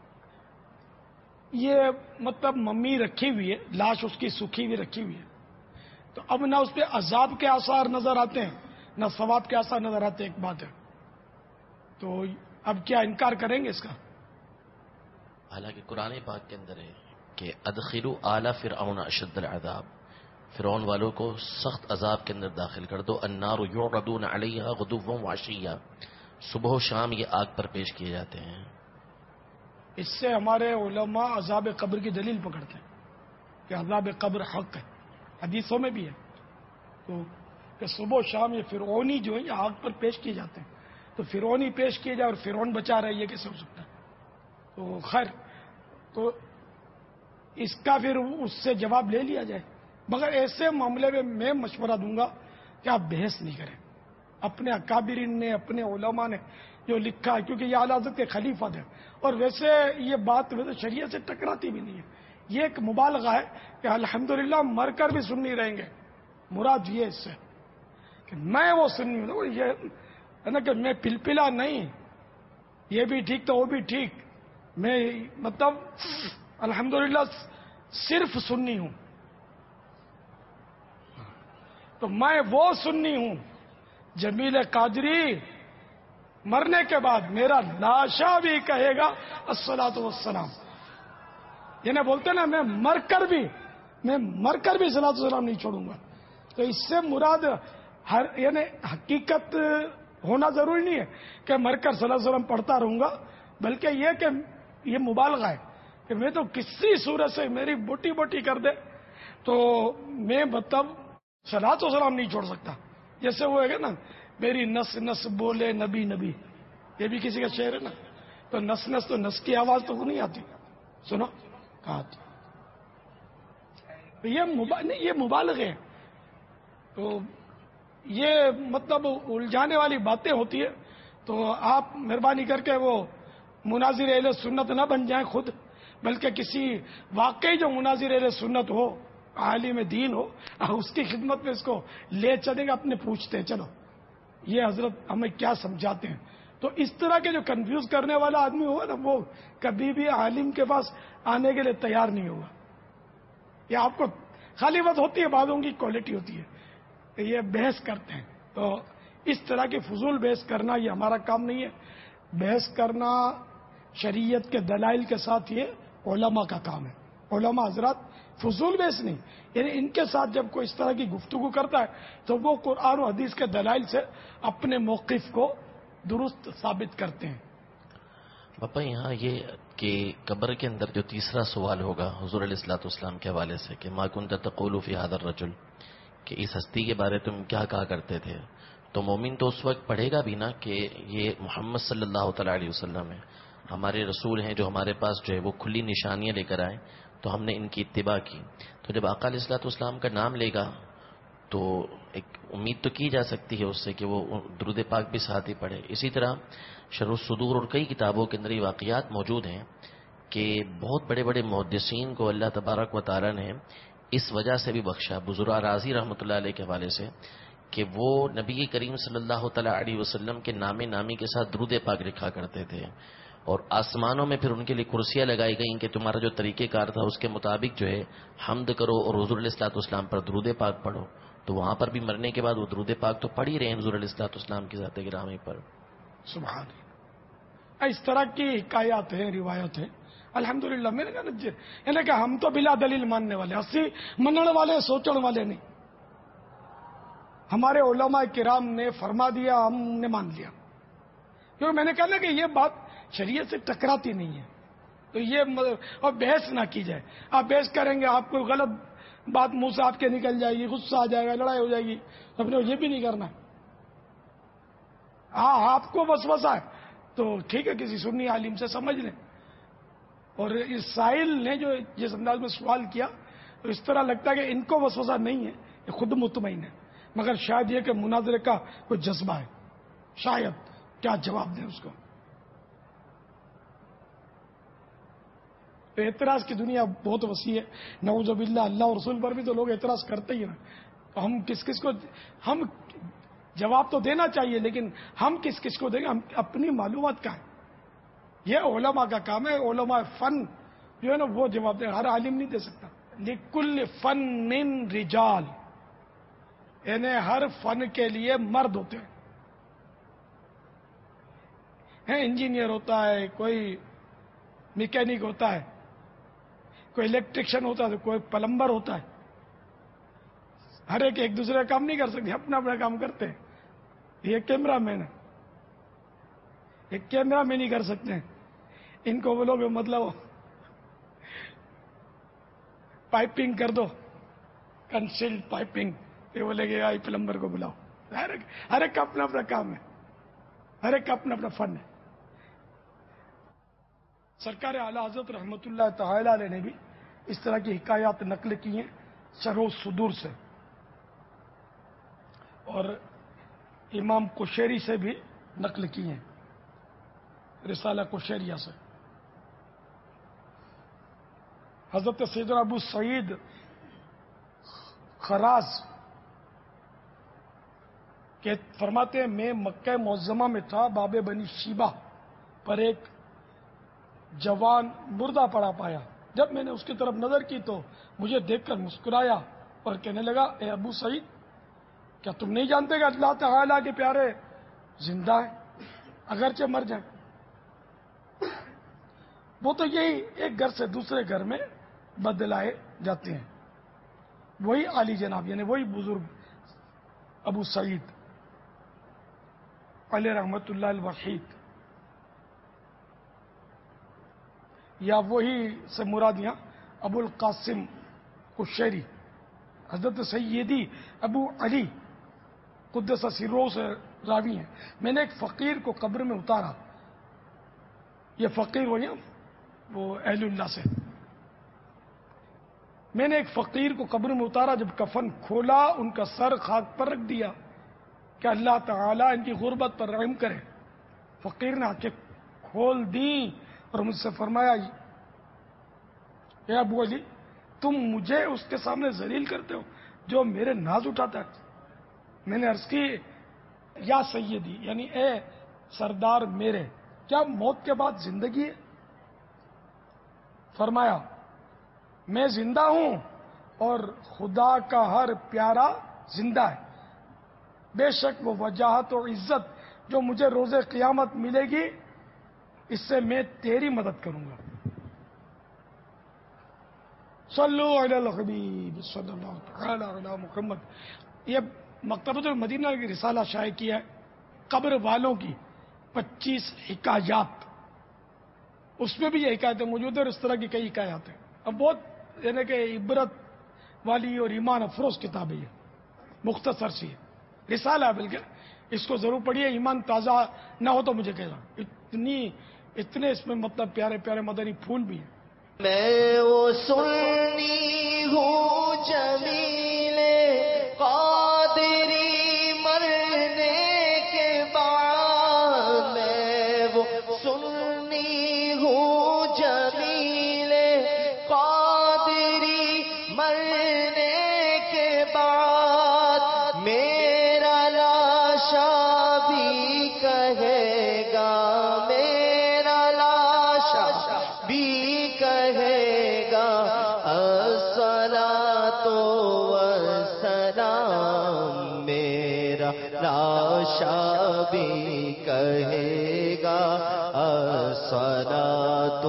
یہ مطلب ممی رکھی ہوئی ہے، لاش اس کی سوکھی ہوئی رکھی ہوئی ہے، تو اب نہ اس پہ عذاب کے آثار نظر آتے ہیں نہ ثواب کے آثار نظر آتے ہیں. ایک بات ہے، تو اب کیا انکار کریں گے اس کا؟ حالانکہ قرآن پاک کے اندر ہے کہ ادخلوا آل فرعون اشد العذاب، فرعون والوں کو سخت عذاب کے اندر داخل کر دو. النار یعرضون علیہا غدوا وعشیا، صبح و شام یہ آگ پر پیش کیے جاتے ہیں. اس سے ہمارے علماء عذاب قبر کی دلیل پکڑتے ہیں کہ عذاب قبر حق ہے، حدیثوں میں بھی ہے. تو کہ صبح و شام یہ فرعونی جو ہے یہ آگ پر پیش کیے جاتے ہیں. تو فرعونی پیش کیے جائے اور فرعون بچا رہے، یہ کیسے ہو سکتا ہے؟ تو خیر، تو اس کا پھر اس سے جواب لے لیا جائے. مگر ایسے معاملے میں مشورہ دوں گا کہ آپ بحث نہیں کریں. اپنے اکابرین نے، اپنے علماء نے جو لکھا ہے، کیونکہ یہ اعلی حضرت کے خلیفہ تھے، اور ویسے یہ بات ویسے شریعت سے ٹکراتی بھی نہیں ہے. یہ ایک مبالغہ ہے کہ الحمدللہ مر کر بھی سنی رہیں گے. مراد یہ اس سے کہ میں وہ سنی ہوں، یہ ہے نا کہ میں پلپلا نہیں، یہ بھی ٹھیک تو وہ بھی ٹھیک، میں مطلب الحمدللہ صرف سنی ہوں. تو میں وہ سنی ہوں جمیل قادری مرنے کے بعد میرا لاشا بھی کہے گا الصلاۃ والسلام. یعنی بولتے نا میں مر کر بھی صلاۃ والسلام نہیں چھوڑوں گا. تو اس سے مراد یعنی حقیقت ہونا ضروری نہیں ہے کہ مر کر صلاۃ والسلام پڑھتا رہوں گا، بلکہ یہ کہ یہ مبالغہ ہے کہ میں تو کسی صورت سے میری بوٹی بوٹی کر دے تو میں مطلب صلاۃ والسلام نہیں چھوڑ سکتا. جیسے وہ ہے نا میری نس نس بولے نبی نبی، یہ بھی کسی کا شعر ہے نا. تو نس نس تو نس کی آواز تو نہیں آتی، سنو کہاں آتی. یہ مبالغے ہیں. تو یہ مطلب الجھانے والی باتیں ہوتی ہے، تو آپ مہربانی کر کے وہ مناظر اہل سنت نہ بن جائیں خود، بلکہ کسی واقعی جو مناظر اہل سنت ہو، عالم دین ہو، اس کی خدمت میں اس کو لے چلیں گے، اپنے پوچھتے ہیں چلو یہ حضرت ہمیں کیا سمجھاتے ہیں. تو اس طرح کے جو کنفیوز کرنے والا آدمی ہوگا نا، وہ کبھی بھی عالم کے پاس آنے کے لیے تیار نہیں ہوگا. یہ آپ کو خالی بات ہوتی ہے، باتوں کی کوالٹی ہوتی ہے، یہ بحث کرتے ہیں. تو اس طرح کی فضول بحث کرنا یہ ہمارا کام نہیں ہے. بحث کرنا شریعت کے دلائل کے ساتھ یہ علماء کا کام ہے. علماء حضرات فضول بحث نہیں، یعنی ان کے ساتھ جب کوئی اس طرح کی گفتگو کرتا ہے تو وہ قرآن و حدیث کے دلائل سے اپنے موقف کو درست ثابت کرتے ہیں. باپا یہاں یہ کہ قبر کے اندر جو تیسرا سوال ہوگا حضور علیہ الصلوۃ والسلام کے حوالے سے کہ ما کنت تقول فی ھذا الرجل، کہ اس ہستی کے بارے تم کیا کہا کرتے تھے، تو مومن تو اس وقت پڑھے گا بھی نا کہ یہ محمد صلی اللہ تعالی علیہ وسلم ہے، ہمارے رسول ہیں جو ہمارے پاس جو ہے وہ کھلی نشانیاں لے کر آئے، تو ہم نے ان کی اتباع کی. تو جب آقا علیہ الصلوۃ والسلام کا نام لے گا تو ایک امید تو کی جا سکتی ہے اس سے کہ وہ درود پاک بھی ساتھ ہی پڑھے. اسی طرح شرح الصدور اور کئی کتابوں کے اندر یہ واقعات موجود ہیں کہ بہت بڑے بڑے محدثین کو اللہ تبارک و تعالی نے اس وجہ سے بھی بخشا، بزرگ راضی رحمۃ اللہ علیہ کے حوالے سے، کہ وہ نبی کریم صلی اللہ تعالی علیہ وسلم کے نام نامی کے ساتھ درود پاک لکھا کرتے تھے، اور آسمانوں میں پھر ان کے لیے کرسیاں لگائی گئیں کہ تمہارا جو طریقہ کار تھا اس کے مطابق جو ہے حمد کرو اور حضور علیہ الصلوۃ والسلام پر درود پاک پڑھو. تو وہاں پر بھی مرنے کے بعد وہ درود پاک تو پڑھ ہی رہے ہیں حضور علیہ الصلوۃ والسلام کی ذات گرامی پر. سبحان اللہ. اس طرح کی حکایات ہیں، روایت ہیں. الحمدللہ میرے کہنا یعنی کہ ہم تو بلا دلیل ماننے والے، اسی منن والے سوچن والے نہیں. ہمارے علماء کرام نے فرما دیا، ہم نے مان لیا. کیونکہ میں نے کہا نا کہ یہ بات شریعت سے ٹکراتی نہیں ہے، تو یہ اور بحث نہ کی جائے. آپ بحث کریں گے، آپ کو غلط بات منہ سے آپ کے نکل جائے گی، غصہ آ جائے گا، لڑائی ہو جائے گی. تو اپنے یہ بھی نہیں کرنا. ہاں آپ کو وسوسہ ہے تو ٹھیک ہے، کسی سنی عالم سے سمجھ لیں. اور اس سائل نے جو جس انداز میں سوال کیا تو اس طرح لگتا ہے کہ ان کو وسوسہ نہیں ہے، یہ خود مطمئن ہے، مگر شاید یہ کہ مناظرے کا کوئی جذبہ ہے. شاید کیا جواب دیں اس کو. تو اعتراض کی دنیا بہت وسیع ہے، نعوذ باللہ. اللہ اور رسول پر بھی تو لوگ اعتراض کرتے ہی ہیں. تو ہم کس کو ہم جواب تو دینا چاہیے، لیکن ہم کس کو دیں گے؟ ہم اپنی معلومات کا ہے. یہ علماء کا کام ہے. علماء فن جو ہے نا وہ جواب دیں، ہر عالم نہیں دے سکتا. لکل فن رجال، یعنی ہر فن کے لیے مرد ہوتے ہیں. انجینئر ہوتا ہے، کوئی میکینک ہوتا ہے، کوئی الیکٹریشین ہوتا ہے، کوئی پلمبر ہوتا ہے. ہر ایک دوسرے کا کام نہیں کر سکتے، اپنا اپنا کام کرتے ہیں. یہ کیمرہ مین ہے، ایک کیمرہ مین نہیں کر سکتے ہیں. ان کو بولو گے مطلب پائپنگ کر دو، کنسیلڈ پائپنگ، یہ بولے گے آئی پلمبر کو بلاؤ. ہر ایک کا اپنا اپنا کام ہے، ہر ایک کا اپنا اپنا فن ہے. سرکار اعلی حضرت رحمۃ اللہ تعالی علیہ نے بھی اس طرح کی حکایات نقل کی ہیں شرح الصدور سے، اور امام قشیری سے بھی نقل کی ہیں، رسالہ قشیریہ سے. حضرت سیدنا ابو سعید خراز کہ فرماتے ہیں میں مکہ معظمہ میں تھا، باب بنی شیبہ پر ایک جوان مردہ پڑا پایا. جب میں نے اس کی طرف نظر کی تو مجھے دیکھ کر مسکرایا اور کہنے لگا اے ابو سعید، کیا تم نہیں جانتے کہ اللہ تعالیٰ کے پیارے زندہ ہیں اگرچہ مر جائیں؟ وہ تو یہی ایک گھر سے دوسرے گھر میں بدلائے جاتے ہیں. وہی عالی جناب یعنی وہی بزرگ ابو سعید علیہ رحمت اللہ الوحید، یا وہی سے مراد یہاں ابو القاسم قشیری حضرت سیدی ابو علی قدس سرہ سے راوی ہیں. میں نے ایک فقیر کو قبر میں اتارا. یہ فقیر وہی وہ اہل اللہ سے. میں نے ایک فقیر کو قبر میں اتارا، جب کفن کھولا ان کا سر خاک پر رکھ دیا کہ اللہ تعالیٰ ان کی غربت پر رحم کرے. فقیر نے آنکھیں کھول دیں اور مجھ سے فرمایا اے ابو علی تم مجھے اس کے سامنے ذلیل کرتے ہو جو میرے ناز اٹھاتا ہے. میں نے عرض کی یا سیدی یعنی اے سردار میرے کیا موت کے بعد زندگی ہے؟ فرمایا میں زندہ ہوں اور خدا کا ہر پیارا زندہ ہے. بے شک وہ وجاہت و عزت جو مجھے روز قیامت ملے گی اس سے میں تیری مدد کروں گا. صلو علی الحبیب صلی اللہ تعالی علی محمد. یہ مکتبۃ المدینہ کی رسالہ شائع کیا ہے قبر والوں کی 25 حکایات. اس میں بھی یہ حکایتیں موجود ہیں اور اس طرح کی کئی حکایات ہیں. اب بہت یعنی کہ عبرت والی اور ایمان افروز کتاب ہے. یہ مختصر سی ہے رسالہ ہے بلکہ اس کو ضرور پڑھیے. ایمان تازہ نہ ہو تو مجھے کہنا. اتنے اس میں مطلب پیارے پیارے مدنی پھول بھی ہیں. میں وہ سنی ہوں جمیل قادری مرنے کے بعد. میں وہ سنی ہوں جمیل قادری مرنے کے بعد. میرا لاشا بھی کہے گا میرا لاشا بھی کہے گا الصلاۃ والسلام. میرا لاشا بھی کہے گا الصلاۃ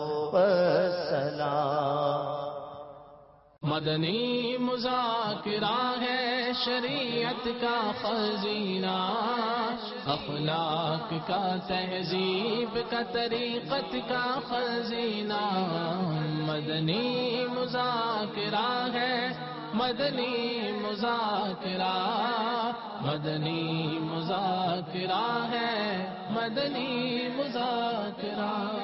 والسلام. مدنی مذاکرہ ہے شریعت کا خزینہ، اخلاق کا تہذیب کا طریقت کا خزینہ. مدنی مذاکرہ ہے مدنی مذاکرہ، مدنی مذاکرہ ہے مدنی مذاکرہ.